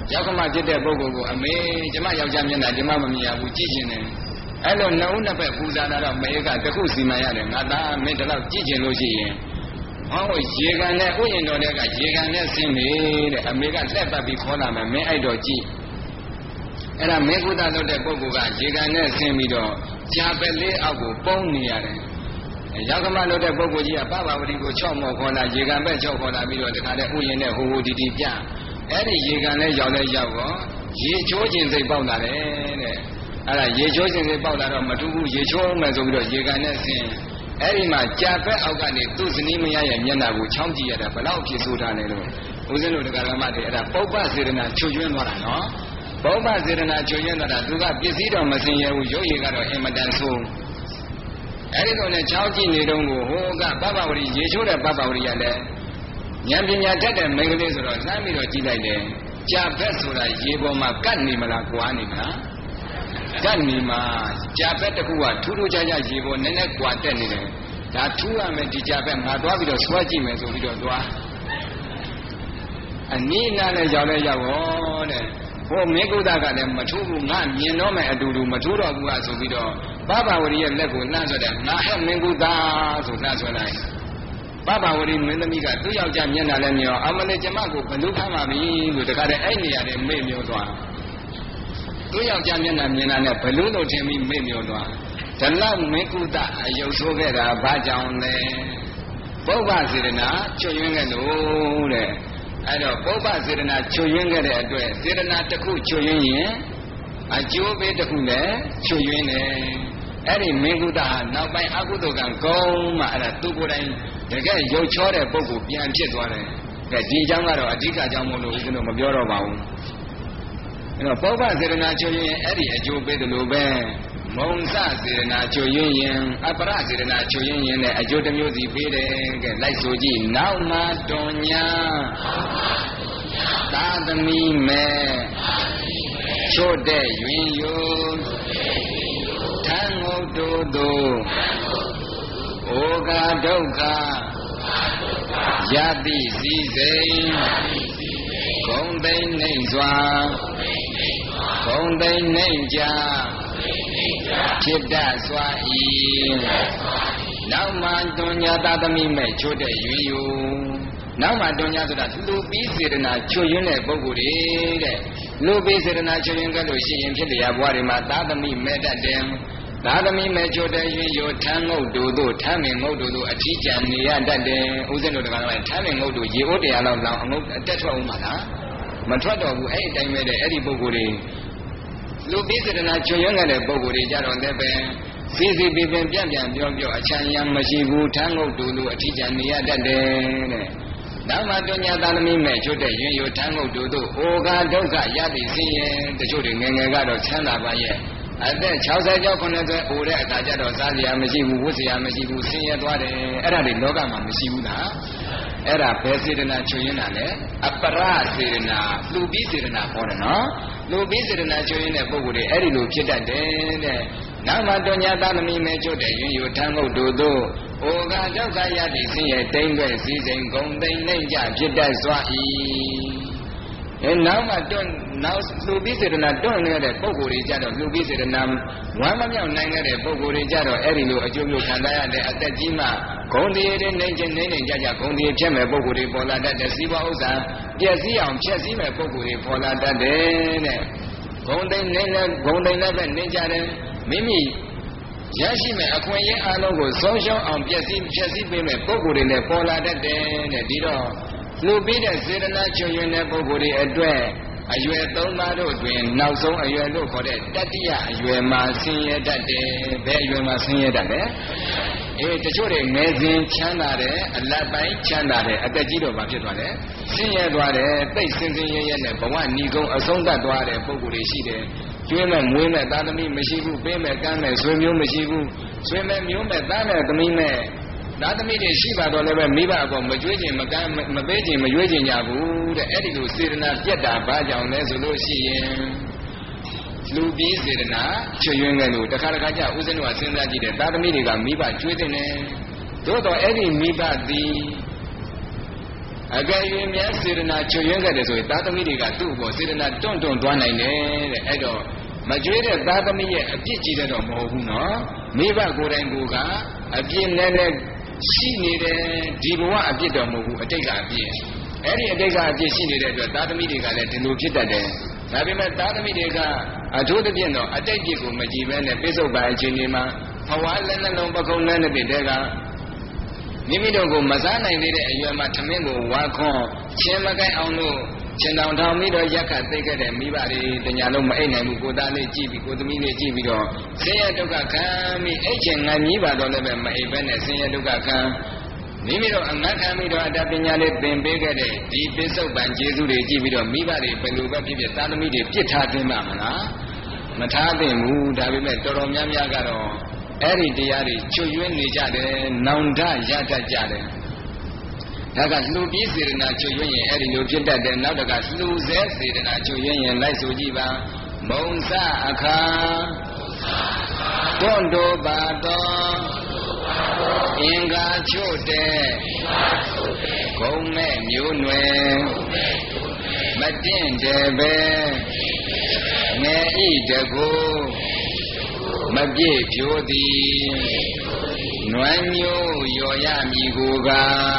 ယောက်ကမှဖြစ်တဲ့ပုဂ္ဂိုလ်ကိုအမေကျမယောက်ျားမျက်နှာကျမမမြင်ရဘူးကြည့်ခြင်းနဲ့အဲ့လိုနှစ်ဦးနှစ်ဖက်ပူဇာတာတော့မေကတခုစီမံရတယ်ငါသားမင်းတလောက်ကြည့်ခြင်းလို့ရှိရင်ဟောရေကန်နဲ့ဥယျာဉ်တော်တွေကရေကန်နဲ့ဆင်းနေတဲ့အမေကလက်ပတ်ပြီးခေါ်လာမယ်မင်းအဲ့တော့ကြည့်အဲ့ဒါမင်းကုသလုပ်တဲ့ပုဂ္ဂိုလ်ကရေကန်နဲ့ဆင်းပြီးတော့ကြာပက်လေးအောက်ကိုပုံနေရတယ်ယောက်ကမလုပ်တဲ့ပုဂ္ဂိုလ်ကြီးကပပဝတိကို6မော်ခေါ်လာရေကန်ပဲ6ခေါ်လာပြီးတော့တခါတည်းဥယျာဉ်နဲ့ဟိုတီတီပြအဲ့ဒီရေကန်နဲ့ရောက်တော့ရေချိုးခြင်းစိတ်ပေါက်လာတယ်တဲ့အဲ့ဒါရေချိုးခြင်းစိတ်ပေါက်လာတော့မတူဘူးရေချိုးမယ်ဆိုပြီးတော့ရေကန်နဲ့ဆင်းအဲ့ဒီမှာကြာပက်အောက်ကနေသူ့ဇနီးမယားရဲ့မျက်နှာကိုချောင်းကြည့်ရတာဘလောက်ဖြစ်ဆိုးထားလဲလို့ဦးဇင်းတို့တရားဓမ္မတွေအဲ့ဒါပုပ္ပစေတနာချွတ်ကျွင်းသွားတာနော်ပုပ္ပစေတနာချွတ်ကျွင်းသွားတာသူကပစ္စည်းတော်မစင်ရဘူးရုပ်ရည်ကတော့အင်မတန်ဆိုးအဲ့ဒီလိုနဲ့ချောင်းကြည့်နေတော့ကိုဟိုကပပဝရီရေချိုးတဲ့ပပဝရီကလည်းဉာဏ်ပညာတတ်တဲ့မိန်းကလေးဆိုတော့စမ်းပြီးတော့ကြည့်လိုက်တယ်ကြာဘက်ဆိုတာရေပေါ်မှာကတ်နေမလားကွာနေမလားကတ်နေမှာကြာဘက်တစ်ခုကထူးထူးခြားခြားရေပေါ်နည်းနည်းကွာတက်နေတယ်ဒါထူးရမယ်ဒီကြာဘက်ငါသွားပြီးတော့ဆွဲကြည့်မယ်ဆိုပြီးတော့သွားအနည်းနာနဲ့ရောက်လဲရောက်ရောတဲ့ဟိုမေကုသကလည်းမထူးဘူးငါမြင်တော့မယ်အတူတူမထူးတော့ဘူးကဆိုပြီးတော့ပပဝရီရဲ့လက်ကိုလှမ်းဆွဲတယ်ငါဟဲ့မင်းကုသဆိုလှမ်းဆွဲလိုက်ပပဝရီမင်းသမီးကသူ့ယောက်ျားမျက်နှာလည်းမြင်အောင်အမလေးကျမကိုဘလူခမ်းပါပြီလို့တခါတည်းအဲ့နေရာနဲ့မေ့မျောသွားသူ့ယောက်ျားမျက်နှာမြင်တာနဲ့ဘလူလို့ထင်ပြီးမေ့မျောသွားဒါလောက်မင်းကုသအယုတ်ဆိုးခဲ့တာဘာကြောင့်လဲပုပ္ပစေတနာချွတ်ယွင်းခဲ့လို့တဲ့အဲ့တော့ပုပ္ပစေတနာချွတ်ယွင်းခဲ့တဲ့အတွက်စေတနာတစ်ခုချွတ်ယွင်းရင်အကျိုးပေးတစ်ခုလည်းချွတ်ယွင်းတယ်အဲ့ဒီမင်းကုသဟာနောက်ပိုင်းအကုသိုလ်ကံကောင်းမှအဲ့ဒါသူကိုယ်တိုင်တကယ်ရုပ်ချောတဲ့ပုဂ္ဂိုလ်ပြန်ဖြစ်သွားတယ်ကဲဒီအကြောင်းကတော့အဓိကအကြောင်းမဟုတ်လို့ဦးဇင်းတို့မပြောတော့ပါဘူးအဲ့တော့ပုပ္ပစေတနာချွတ်ယွင်းရင်အဲ့ဒီအကျိုးပေးတယ်လို့ပဲမုံစစေတနာချွတ်ယွင်းရင်အပရစေတနာချွတ်ယွင်းရင်လည်းအကျိုးတစ်မျိုးစီပေးတယ်ကဲလိုက်ဆိုကြည့်နောက်မှတွန်ညာသာသမီမဲချွတ်တဲ့ယွင်ယိုထံငုတ်တို့တို့ဩဃဒုက္ခယတိစည်းစိမ်ဂုံသိမ့်နှိမ့်စွာဂုံသိမ့်နှိမ့်ကြဖြစ်တတ်စွာဤနောက်မှတွန်ညာသာသမီမဲ့ချွတ်တဲ့ရွင်ယူနောက်မှတွန်ညာဆိုတာလူပြီးစေတနာချွတ်ယွင်းတဲ့ပုဂ္ဂိုလ်တွေတဲ့လူပြီးစေတနာချွတ်ယွင်းကြလို့ရှိရင်ဖြစ်တရားဘဝတွေမှာသာသမီမဲ့တတ်တယ်သာသမီမဲ့ချွတ်တဲ့ရွင်ယူထမ်းငုတ်တို့ထမ်းမင်ငုတ်တို့အထီးကျန်နေရတတ်တယ်ဦးဇင်းတို့တကားကထမ်းမင်ငုတ်တို့ရေအိုးတရားလောက်လောင်အငုတ်အတက်ထွက်အောင်ပါလားမထွက်တော့ဘူးအဲ့ဒီတိုင်းပဲတဲ့အဲ့ဒီပုဂ္ဂိုလ်တွေလူပိစေတနာချွတ်ယွင်းတဲ့ပုဂ္ဂိုလ်တွေကြတော့လည်းပဲစီစီပင်ပြန့်ပြောအချမ်းရံမရှိဘူးထမ်းငုတ်တူလူအထီးကျန်နေရတတ်တယ်တဲ့နောက်မှတွညာသာသမီမဲ့ချွတ်တဲ့ရွင်ယိုထမ်းငုတ်တူတို့ဩဃဒုက္ခရသည်ဆင်းရဲတချို့တွေငယ်ငယ်ကတော့ချမ်းသာပါရဲ့အသက်60ကျော်90အိုတဲ့အခါကျတော့စားစရာမရှိဘူးဝတ်စရာမရှိဘူးဆင်းရဲသွားတယ်အဲ့ဒါတွေလောကမှာမရှိဘူးလားအဲ့ဒါဘယ်စေတနာချွတ်ယွင်းတာလဲအပရစေတနာလူပြီးစေတနာခေါ်တယ်နော်လူပြီးစေတနာချွတ်ယွင်းတဲ့ပုဂ္ဂိုလ်တွေအဲ့ဒီလိုဖြစ်တတ်တယ်တဲ့နောက်မှတွညာသာသမီမဲ့ချွတ်တဲ့ရွင်ယိုထမ်းငုတ်တို့သို့ဩဃဒုက္ခယတိဆင်းရဲတိမ့်ပဲစည်းစိမ်ဂုံသိမ့်နှိမ့်ကြဖြစ်တတ်စွာ၏နောက်မှနောက်လူပြီးစေတနာတွန့်နေတဲ့ပုဂ္ဂိုလ်တွေကြတော့လူပြီးစေတနာဝမ်းမမြောက်နိုင်တဲ့ပုဂ္ဂိုလ်တွေကြတော့အဲ့ဒီလိုအကျိုးမျိုးခံစားရတဲ့အသက်ကြီးမှဂုံတည်တဲ့နေချင်းနေကြကြဂုံတည်ဖြစ်မဲ့ပုဂ္ဂိုလ်တွေပေါ်လာတတ်တဲ့စီးပွားဥစ္စာပျက်စီးအောင်ဖျက်ဆီးမဲ့ပုဂ္ဂိုလ်တွေပေါ်လာတတ်တယ်တဲ့ဂုံသိမ့်နေတဲ့ဂုံသိမ့်လည်းပဲနေကြတယ်မိမိရရှိမဲ့အခွင့်အရေးအလုံးကိုဆုံးရှုံးအောင်ပျက်စီးဖျက်ဆီးပေးမဲ့ပုဂ္ဂိုလ်တွေလည်းပေါ်လာတတ်တယ်တဲ့ဒီတော့လူပြီးတဲ့စေတနာချွတ်ယွင်းတဲ့ပုဂ္ဂိုလ်တွေအတွက်အရွယ်၃ပါးတို့တွင်နောက်ဆုံးအရွယ်လို့ခေါ်တဲ့တတိယအရွယ်မှာဆင်းရဲတတ်တယ်ဘယ်အရွယ်မှာဆင်းရဲတတ်လဲတချို့တွေငယ်စဉ်ချမ်းသာတယ်အလတ်ပိုင်းချမ်းသာတယ်အသက်ကြီးတော့ဘာဖြစ်သွားလဲဆင်းရဲသွားတယ်သိစင်စင်ရဲရဲနဲ့ဘဝဏီကုံအဆုံးသတ်သွားတဲ့ပုဂ္ဂိုလ်တွေရှိတယ်ကျွေးမဲ့မွေးမဲ့သားသမီးမရှိဘူးပေးမဲ့ကမ်းမဲ့ဆွေမျိုးမရှိဘူးဆွေမဲ့မျိုးမဲ့သားမဲ့သမီးမဲ့သားသမီးတွေရှိပါတော့လည်းပဲမိဘအပေါ်မကြွေးခြင်းမကမ်းမပေးခြင်းမရွေးခြင်းကြဘူးတဲ့အဲ့ဒီလိုစေတနာပြတ်တာဘာကြောင့်လဲဆိုလို့ရှိရင်လူပြီးစေတနာချွတ်ယွင်းခဲ့လို့တခါကြဥစဉ်တို့ကစဉ်းစားကြည့်တယ်သားသမီးတွေကမိဘကြွေးတဲ့နဲ့သို့တော့အဲ့ဒီမိဘသည်အကယ်၍မြတ်စေရနာချွတ်ယွင်းခဲ့တယ်ဆိုရင်သာသမီတွေကသူ့ကိုစေရနာတွန့်သွားနိုင်တယ်တဲ့အဲ့တော့မကြွေးတဲ့သာသမီရဲ့အပြစ်ကြီးတဲ့တော့မဟုတ်ဘူးနော်မိဘကိုယ်တိုင်ကိုကအပြစ်နဲ့နဲ့ရှိနေတယ်ဒီဘဝအပြစ်တော့မဟုတ်ဘူးအတိတ်ကအပြစ်အဲ့ဒီအတိတ်ကအပြစ်ရှိနေတဲ့အတွက်သာသမီတွေကလည်းဒီလိုဖြစ်တတ်တယ်ဒါပေမဲ့သာသမီတွေကအထူးသဖြင့်တော့အတိတ်ပြစ်ကိုမကြည့်ဘဲနဲ့ပိဿုပ္ပန်အချိန်ဒီမှာဘဝလက်နှလုံးပကုံးနဲ့တဲ့တဲ့ကမိမိတို့ကိုမစားနိုင်သေးတဲ့အရွယ်မှာသမင်းကိုဝါခွန်ချင်းမကိုက်အောင်လို့ခြံတောင်ထောင်ပြီးတော့ရက်ခတ်သိခဲ့တဲ့မိဘတွေတညာလုံးမအိပ်နိုင်ဘူးကိုသားလေးကြည့်ပြီးကိုသမီးလေးကြည့်ပြီးတော့ဆင်းရဲဒုက္ခခံပြီးအိတ်ချင်ငံကြီးပါတော့လည်းပဲမအိပ်ဘဲနဲ့ဆင်းရဲဒုက္ခခံမိမိတို့အငတ်ခံပြီးတော့အတ္တပညာလေးသင်ပေးခဲ့တဲ့ဒီပိဿုပ္ပန်ကျေးဇူးတွေကြည့်ပြီးတော့မိဘတွေဘယ်လိုပဲဖြစ်ဖြစ်သာသမီတွေပြစ်ထားသင့်ပါမလားမထားသင့်ဘူးဒါပေမဲ့တော်တော်များများကတော့အဲ့ဒီတရားတွေချွတ်ယွင်းနေကြတယ်နောင်တရတတ်ကြတယ်ဒါကလှူပြီးစေရနာချွတ်ယွင်းရင်အဲ့ဒီလိုဖြစ်တတ်တယ်နောက်တကလှူဆဲစေရနာချွတ်ယွင်းရင်လိုက်ဆိုကြည့်ပါမုံစအခါတွန့်တိုပါတော်အင်္ဂါချို့တဲ့ဂုံမဲ့မျိုးနွယ်မတင့်တယ်ပဲငယ်ဤတကူမပြည့်ဖြိုးသည်နွမ်းမျိုးရော်ရမည်ကိုက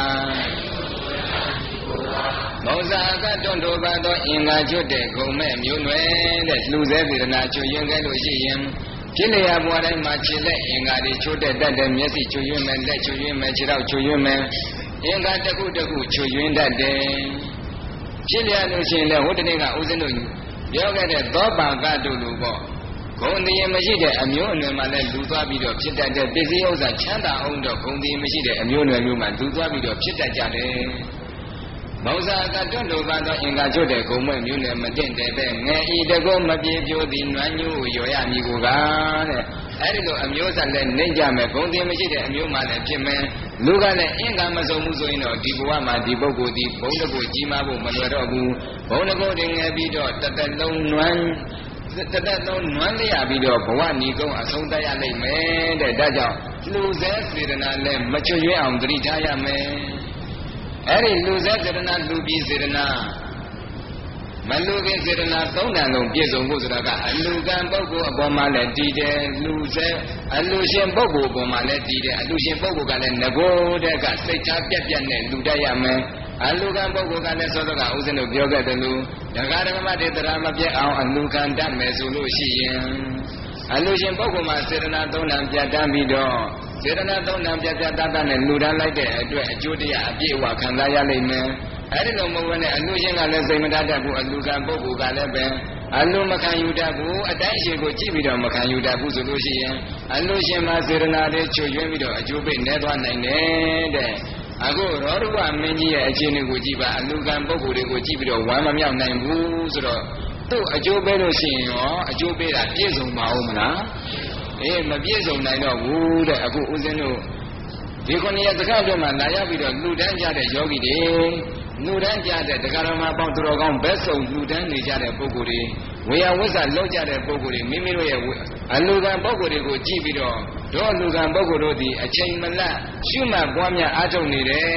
မောဇာကတွန့်တိုပါသောအင်္ဂါကျွတ်တဲ့ဂုံမဲ့မျိုးနွယ်တဲ့လှူဆဲစေတနာချွတ်ယွင်းခဲ့လို့ရှိရင်ဖြစ်လျာဘဝတိုင်းမှာခြေလက်အင်္ဂါတွေချိုးတက်တတ်တယ်မျက်စိချွတ်ယွင်းမယ်လက်ချွတ်ယွင်းမယ်ခြေထောက်ချွတ်ယွင်းမယ်အင်္ဂါတစ်ခုတစ်ခုချွတ်ယွင်းတတ်တယ်ဖြစ်လျာလို့ရှိရင်လည်းဟိုတနေ့ကဦးဇင်းတို့ပြောခဲ့တဲ့သောပါကတို့လိုပေါ့ဂုံတည်မရှိတဲ့အမျိုးအနွယ်မှာလည်းလူသွားပြီးတော့ဖြစ်တတ်တဲ့ပစ္စည်းဥစ္စာချမ်းသာအောင်တော့ဂုံတည်မရှိတဲ့အမျိုးအနွယ်မျိုးမှာလူသွားပြီးတော့ဖြစ်တတ်ကြတယ်မောဇာကတွန့်လိုပါသောအင်္ဂါကျွတ်တဲ့ဂုံမဲ့မျိုးနဲ့မတင့်တယ်ပဲငယ်ဤတကုမပြေပြိုးသည်နွမ်းညို့ရော်ရမည်ကိုကတဲ့အဲ့ဒီလိုအမျိုးစားလည်းနှိမ့်ကြမယ်ဂုံတည်မရှိတဲ့အမျိုးမှလည်းဖြစ်မယ်လူကလည်းအင်္ဂါမစုံမှုဆိုရင်တော့ဒီဘဝမှာဒီပုဂ္ဂိုလ်ဒီဘုံတကုကြီးမားဖို့မလွယ်တော့ဘူးဘုံတကုတွေငယ်ပြီးတော့တသက်လုံးနွမ်းလျပြီးတော့ဘဝဏီကုံအဆုံးသတ်ရလိမ့်မယ်တဲ့ဒါကြောင့်လူဆဲစေတနာလည်းမချွတ်ယွင်းအောင်သတိထားရမယ်အဲ့ဒီလူဆဲစေတနာလူပြီးစေတနာမလူခင်စေတနာသုံးတန်လုံးပြည့်စုံဖို့ဆိုတာကအလူကံပုဂ္ဂိုလ်အပေါ်မှာလည်းတည်တယ်လူဆဲအလူရှင်ပုဂ္ဂိုလ်အပေါ်မှာလည်းတည်တယ်အလူရှင်ပုဂ္ဂိုလ်ကလည်းငကိုးတဲ့ကစိတ်ထားပြက်ပြက်နဲ့လူတတ်ရမယ်အလူကံပုဂ္ဂိုလ်ကလည်းစောစောကဦးဇင်းတို့ပြောခဲ့တယ်လို့ဒကာဒကမတွေတရားမပြတ်အောင်အလူကံတတ်မယ်ဆိုလို့ရှိရင်အလူရှင်ပုဂ္ဂိုလ်မှာစေတနာသုံးတန်ပြတ်တမ်းပြီးတော့စေတနာသုံးတန်ပြတ်ပြတ်တတ်နဲ့လူတန်းလိုက်တဲ့အတွက်အကျိုးတရားအပြည့်အဝခံစားရလိမ့်မယ်အဲ့ဒီလိုမဟုတ်ဘဲနဲ့အလူရှင်ကလည်းစိတ်မတတ်တတ်ဘူးအလူကံပုဂ္ဂိုလ်ကလည်းပဲအလူမခံယူတတ်ဘူးအတိုင်းရှိကိုကြည့်ပြီးတော့မခံယူတတ်ဘူးဆိုလို့ရှိရင်အလူရှင်မှာစေတနာတွေချွတ်ယွင်းပြီးတော့အကျိုးပေးနေသွားနိုင်တယ်တဲ့အခုရောဓဝမင်းကြီးရဲ့အခြေအနေကိုကြည့်ပါအလူကံပုဂ္ဂိုလ်တွေကိုကြည့်ပြီးတော့ဝမ်းမမြောက်နိုင်ဘူးဆိုတော့သူ့အကျိုးပေးလို့ရှိရင်ရောအကျိုးပေးတာပြည့်စုံပါဦးမလားမပြည့်စုံနိုင်တော့ဘူးတဲ့အခုဦးဇင်းတို့ဒီခုနှစ်ရက်စကားပြောမှလာရောက်ပြီးတော့လူတန်းကြတဲ့ယောဂီတွေလူတန်းကြတဲ့တရားတော်မှာပေါင်းသူတော်ကောင်းဘက်ဆုံးလူတန်းနေကြတဲ့ပုဂ္ဂိုလ်တွေဝေယဝိဇ္ဇလောက်ကြတဲ့ပုဂ္ဂိုလ်တွေမိမိတို့ရဲ့အလူကံပုဂ္ဂိုလ်တွေကိုကြည့်ပြီးတော့တို့လူကံပုဂ္ဂိုလ်တို့ဒီအချိန်မလတ်ရှုမှတ်ပွားများအားထုတ်နေတယ်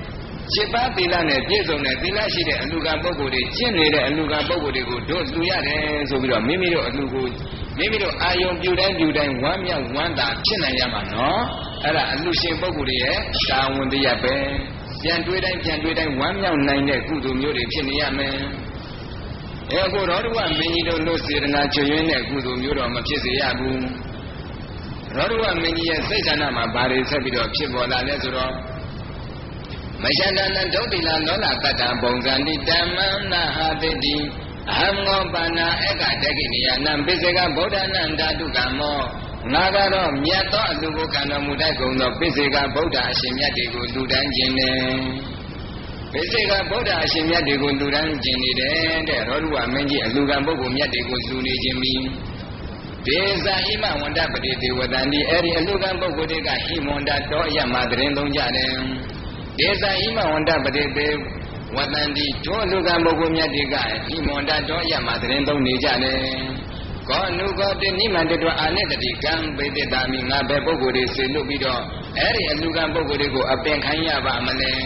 7ပါးသီလနဲ့ပြည့်စုံတဲ့သီလရှိတဲ့အလူကံပုဂ္ဂိုလ်တွေကျင့်နေတဲ့အလူကံပုဂ္ဂိုလ်တွေကိုတို့လူရတယ်ဆိုပြီးတော့မိမိတို့အလူကိုမိမိတို့အာယုံပြုတိုင်းဝမ်းမြောက်ဝမ်းသာဖြစ်နိုင်ရမှာနော်အဲ့ဒါအလူရှင်ပုဂ္ဂိုလ်တွေရဲ့တာဝန်တရားပဲပြန်တွေးတိုင်းဝမ်းမြောက်နိုင်တဲ့ကုသိုလ်မျိုးတွေဖြစ်နေရမယ်အခုရောဓဝမင်းကြီးတို့လို့စေတနာချွတ်ယွင်းတဲ့ကုသိုလ်မျိုးတော့မဖြစ်စေရဘူးရောဓဝမင်းကြီးရဲ့စိတ်ဆန္ဒမှာဘာတွေဆက်ပြီးတော့ဖြစ်ပေါ်လာလဲဆိုတော့မရှန္ဒနဒုတိလလောလတတ္တပုံစံတိဓမ္မနာဟာတိတိအဟံငောပါဏဧကတက္ကိနိယနံပိစေကဗုဒ္ဓနံဓာတုကမောငါကတော့မြတ်သောအလူကိုခံတော်မူတတ်ကုန်သောပိစေကဗုဒ္ဓအရှင်မြတ်တွေကိုလူတန်းခြင်းနဲ့ပိစေကဗုဒ္ဓအရှင်မြတ်တွေကိုလူတန်းခြင်းနေတယ်တဲ့ရောဓဝမင်းကြီးအလူကံပုဂ္ဂိုလ်မြတ်တွေကိုလူနေခြင်းပြီးဒေဇာဣမဝန္တပတိတေဝတန္တိအဲ့ဒီအလူကံပုဂ္ဂိုလ်တွေကဣမဝန္တတော်အယမသတင်းသုံးကြတယ်ဒေဇာဣမဝန္တပတိတေဝတန္တိတို့လူကံပုဂ္ဂိုလ်မြတ်တွေကဣမဝန္တတော်အယမသတင်းသုံးနေကြတယ်ကောနုကောတိနိမန္တတောအာနိတတိကံပေတတာမိငါပဲပုဂ္ဂိုလ်တွေစေလွတ်ပြီးတော့အဲ့ဒီအလူကံပုဂ္ဂိုလ်တွေကိုအပင်ခံရပါမလဲ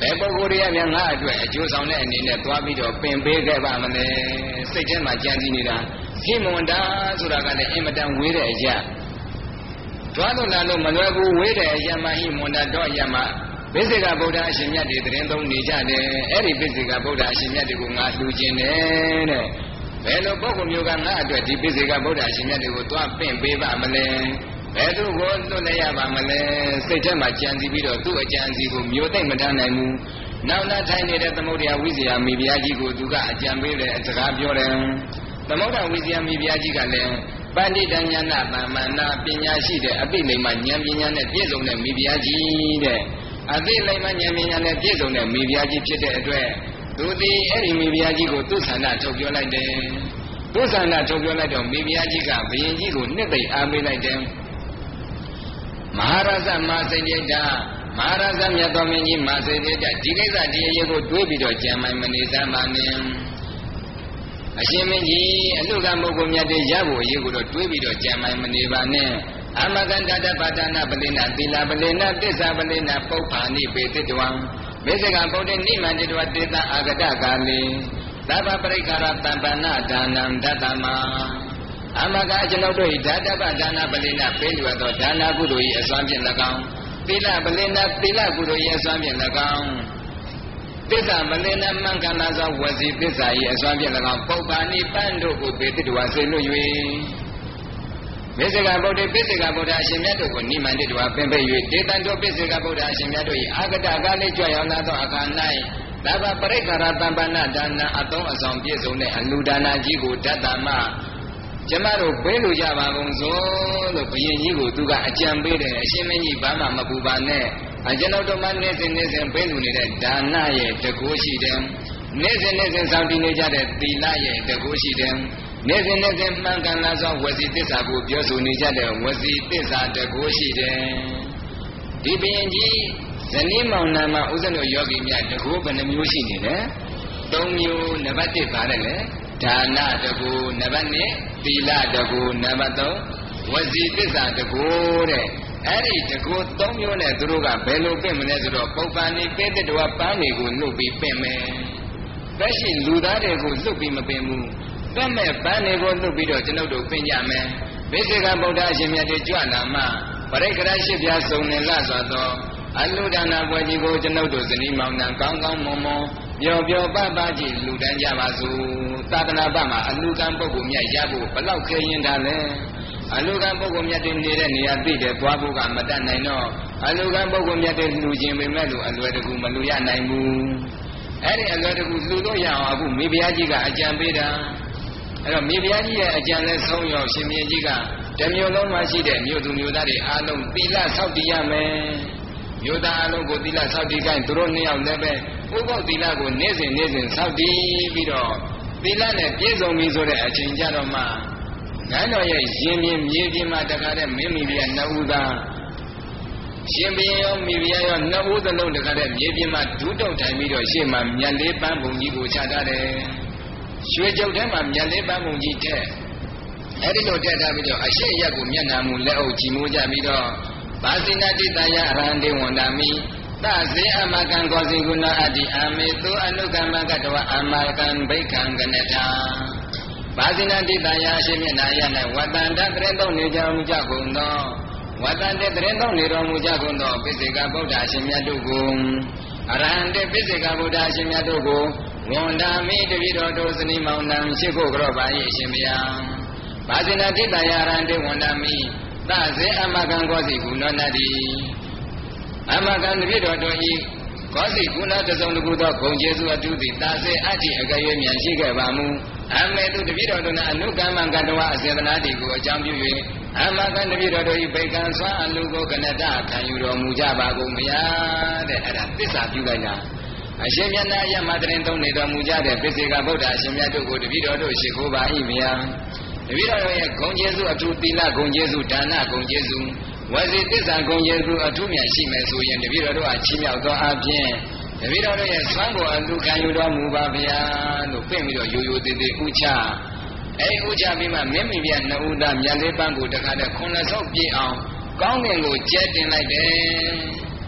ဘယ်ပုဂ္ဂိုလ်တွေကများငါအတွက်အကျိုးဆောင်တဲ့အနေနဲ့သွားပြီးတော့ပင်ပေးခဲ့ပါမလဲစိတ်ထဲမှာကြံစည်နေတာဟိမွန်တာဆိုတာကလည်းအင်မတန်ဝေးတဲ့အရာသွားလို့လာလို့မလွယ်ဘူးဝေးတဲ့အရာမှဟိမွန်တာတော့အရာမှပိစိကဗုဒ္ဓအရှင်မြတ်တွေသတင်းသုံးနေကြတယ်အဲ့ဒီပိစိကဗုဒ္ဓအရှင်မြတ်တွေကိုငါလှူခြင်းတယ်တဲ့ဘယ်လိုပုဂ္ဂိုလ်မျိုးကငါအတွက်ဒီပိစိကဗုဒ္ဓအရှင်မြတ်တွေကိုသွားပင့်ပေးပါမလဲဘယ်သူကိုလွတ်လဲရပါမလဲစိတ်ထဲမှာကြံစည်ပြီးတော့သူ့အကြံစီကိုမျိုးသိမ့်မတတ်နိုင်ဘူးနောက်လာထိုင်နေတဲ့သမုဒ္ဒရာဝိဇ္ဇာမိဖုရားကြီးကိုသူကအကြံပေးတယ်စကားပြောတယ်သမုဒ္ဒရာဝိဇ္ဇာမိဖုရားကြီးကလည်းပဏိတဉာဏသမ္မာနာပညာရှိတဲ့အပိလိမ္မာဉာဏ်ပညာနဲ့ပြည့်စုံတဲ့မိဖုရားကြီးတဲ့အပိလိမ္မာဉာဏ်ပညာနဲ့ပြည့်စုံတဲ့မိဖုရားကြီးဖြစ်တဲ့အတွက်သူသည်အဲ့ဒီမိဖုရားကြီးကိုသူ့ဆန္ဒထုတ်ပြောလိုက်တယ်သူ့ဆန္ဒထုတ်ပြောလိုက်တော့မိဖုရားကြီးကဘုရင်ကြီးကိုနှစ်သိမ့်အားပေးလိုက်တယ်မဟာရဇမဟာစိတ္တမဟာရဇမြတ်တော်မင်းကြီးမဟာစိတ္တဒီကိစ္စဒီအရေးကိုတွေးပြီးတော့ကြံမိုင်မနေစမ်းပါနဲ့အရှင်မင်းကြီးအလူကပုဂ္ဂိုလ်မြတ်တွေရဖို့အရေးကိုတော့တွေးပြီးတော့ကြံမိုင်မနေပါနဲ့အမကန္တတပတနာပလိနာသီလပလိနာသစ္စာပလိနာပုပ္ပာနိပေတိတဝံမေဇကဗုဒ္ဓနိမန္တိတဝတေတအာဂတကာလေသဗ္ဗပရိက္ခရတမ္ပနာဒါနံဒတ္တမအမကကျွန်ုပ်တို့ဤဓာတပဒါနပလိနာပေးလိုသောဒါနကုသိုလ်၏အစွမ်းဖြင့်၎င်းသီလပလိနာသီလကုသိုလ်၏အစွမ်းဖြင့်၎င်းသစ္စာပလိနာမံကနာသောဝစီသစ္စာ၏အစွမ်းဖြင့်၎င်းပုပ္ပာနိပန်းတို့ကိုပေတိတဝါစေလွတ်၍မေဇကဗုဒ္ဓပိစိကဗုဒ္ဓအရှင်မြတ်တို့ကိုနိမန္တိတဝါပင်ပိတ်၍တေတံတို့ပိစိကဗုဒ္ဓအရှင်မြတ်တို့၏အာဂတကာလေးကြွရောက်လာသောအခါ၌သဗ္ဗပရိက္ခရတမ္ပနာဒါနအသုံးအဆောင်ပြည့်စုံတဲ့အလူဒါနာကြီးကိုဓတ္တမကျမတို့ပေးလို့ကြပါကုန်စို့လို့ဘုရင်ကြီးကိုသူကအကြံပေးတယ်အရှင်မင်းကြီးဘာမှမပူပါနဲ့ကျွန်တော်တို့မှနေ့စဉ်ပေးလို့နေတဲ့ဒါနရဲ့တကူရှိတယ်နေ့စဉ်စောင့်တည်နေကြတဲ့သီလရဲ့တကူရှိတယ်နေ့စဉ်မှန်ကန်လာသောဝစီသစ္စာကိုပြောဆိုနေကြတဲ့ဝစီသစ္စာတကူရှိတယ်ဒီဘုရင်ကြီးဇနီးမောင်နှံမှာဥစ္စံယောဂီများတကူဘယ်နှမျိုးရှိနေလဲ၃မျိုးနံပါတ်1ပါတယ်လေဒါနတကူနံပါတ်2သီလတကူနံပါတ်3ဝစီသစ္စာတကူတဲ့အဲ့ဒီတကူ3မျိုးနဲ့သူတို့ကဘယ်လိုပြင်မလဲဆိုတော့ပုပ္ပာနိပေတ္တဝပန်းတွေကိုလှုပ်ပြီးပြင်မယ်သက်ရှိလူသားတွေကိုလှုပ်ပြီးမပြင်ဘူးသက်မဲ့ပန်းတွေကိုလှုပ်ပြီးတော့ကျွန်ုပ်တို့ပြင်ကြမယ်ဘိသေကဗုဒ္ဓအရှင်မြတ်တွေကြွလာမှပရိက္ခရရှိပြစုံနေလစွာသောအလူဒါနာပွဲကြီးကိုကျွန်ုပ်တို့ဇနီးမောင်နှံကောင်းကောင်းမွန်မွန်ပျော်ပျော်ပပကြီးလူတန်းကြပါစို့သာသနာ့ဘမှာအလူကံပုဂ္ဂိုလ်မြတ်ရဖို့ဘလောက်ခဲရင်တာလဲအလူကံပုဂ္ဂိုလ်မြတ်တွေနေတဲ့နေရာသိတယ်သွားဖို့ကမတတ်နိုင်တော့အလူကံပုဂ္ဂိုလ်မြတ်တွေလှူခြင်းပေမဲ့လို့အလွယ်တကူမလှူရနိုင်ဘူးအဲ့ဒီအလွယ်တကူလှူလို့ရအောင်အခုမိဖုရားကြီးကအကြံပေးတာအဲ့တော့မိဖုရားကြီးရဲ့အကြံနဲ့ဆုံးရောက်ရှင်မြတ်ကြီးကတမျိုးလုံးမှာရှိတဲ့မြို့သူမြို့သားတွေအားလုံးသီလဆောက်တည်ရမယ်မြို့သားအလုံးကိုသီလဆောက်တည်ခိုင်းသူတို့နှစ်ယောက်လည်းပဲဥပုပ်သီလကိုနေ့စဉ်ဆောက်တည်ပြီးတော့သီလနဲ့ပြည့်စုံပြီဆိုတဲ့အချိန်ကြတော့မှငန်းတော်ရဲ့ရင်ပြင်းမြေပြင်းမှာတခါတည်းမင်းမိဖုရားနှစ်ဦးသားရှင်ဘုရင်ရောမိဖုရားရောနှစ်ဦးသလုံးတခါတည်းမြေပြင်းမှာဒူးတုတ်ထိုင်ပြီးတော့ရှေ့မှာမြတ်လေးပန်းပုံကြီးကိုချထားတယ်ရွှေကြုတ်ထဲမှာမြတ်လေးပန်းပုံကြီးထက်အဲ့ဒီလိုတက်ထားပြီးတော့အရှိရက်ကိုမျက်နှာမူလက်အုပ်ကြည်မိုးကြပြီးတော့ဘာစိနာတိတယအရဟံတေဝန္တာမိသဇေအမကံကောစီကုဏအတ္တိအာမေသူအနုကမ္မကတဝအမကံဘိက္ခံကနထာဘာစိနာတိတယအရှိမျက်နှာရ၌ဝတ္တန္တတရင်သုံးနေကြမူကြကုန်သောဝတ္တန္တတရင်သုံးနေတော်မူကြကုန်သောပိစိကဗုဒ္ဓအရှင်မြတ်တို့ကိုအရဟံတေပိစိကဗုဒ္ဓအရှင်မြတ်တို့ကိုဝန်တာမိတပိတော်တို့ဇနီးမောင်နှံရှိဖို့ကြောပါ၏အရှင်ဘုရားဘာစိနာတိတယအရဟံတေဝန်တာမိသဇေအမကံကောစီကုဏနတိအမကံတပိတော်တို့ဤကောစီကုဏတစုံတကူသောဂုံကျေစုအတုသည်သာစေအတ္တိအကရွေမြန်ရှိခဲ့ပါမူအမေတုတပိတော်တို့၌အနုကမ္မကတဝအစေတနာတိကိုအကြောင်းပြု၍အမကံတပိတော်တို့ဤဗိကံဆွမ်းအလူကိုကနတခံယူတော်မူကြပါကုန်ဗျာတဲ့အဲ့ဒါသစ္စာပြုလိုက်တာအရှင်မြတ်နာယမတရင်သုံးနေတော်မူကြတဲ့ပိစိကဗုဒ္ဓအရှင်မြတ်တို့ကိုတပိတော်တို့ရှိခိုးပါ၏ဗျာတပိတော်ရဲ့ဂုံကျေစုအထူးသီလဂုံကျေစုဒါနဂုံကျေစုဝစီသစ္စာဂုံကျေစုအထူးမြတ်ရှိမယ်ဆိုရင်တပိတော်တို့အချင်းမြောက်သောအပြင်တပိတော်တို့ရဲ့ဆွမ်းကိုအလူခံယူတော်မူပါဗျာလို့ပြင်ပြီးတော့ရိုးရိုးသေးသေးဥချအဲ့ဥချပြီးမှမင်းမိပြနှစ်ဦးသားမြတ်လေးပန်းကိုတခါတည်းခုနှစ်ဆုပ်ပြေးအောင်ကောင်းကင်ကိုကျဲတင်လိုက်တယ်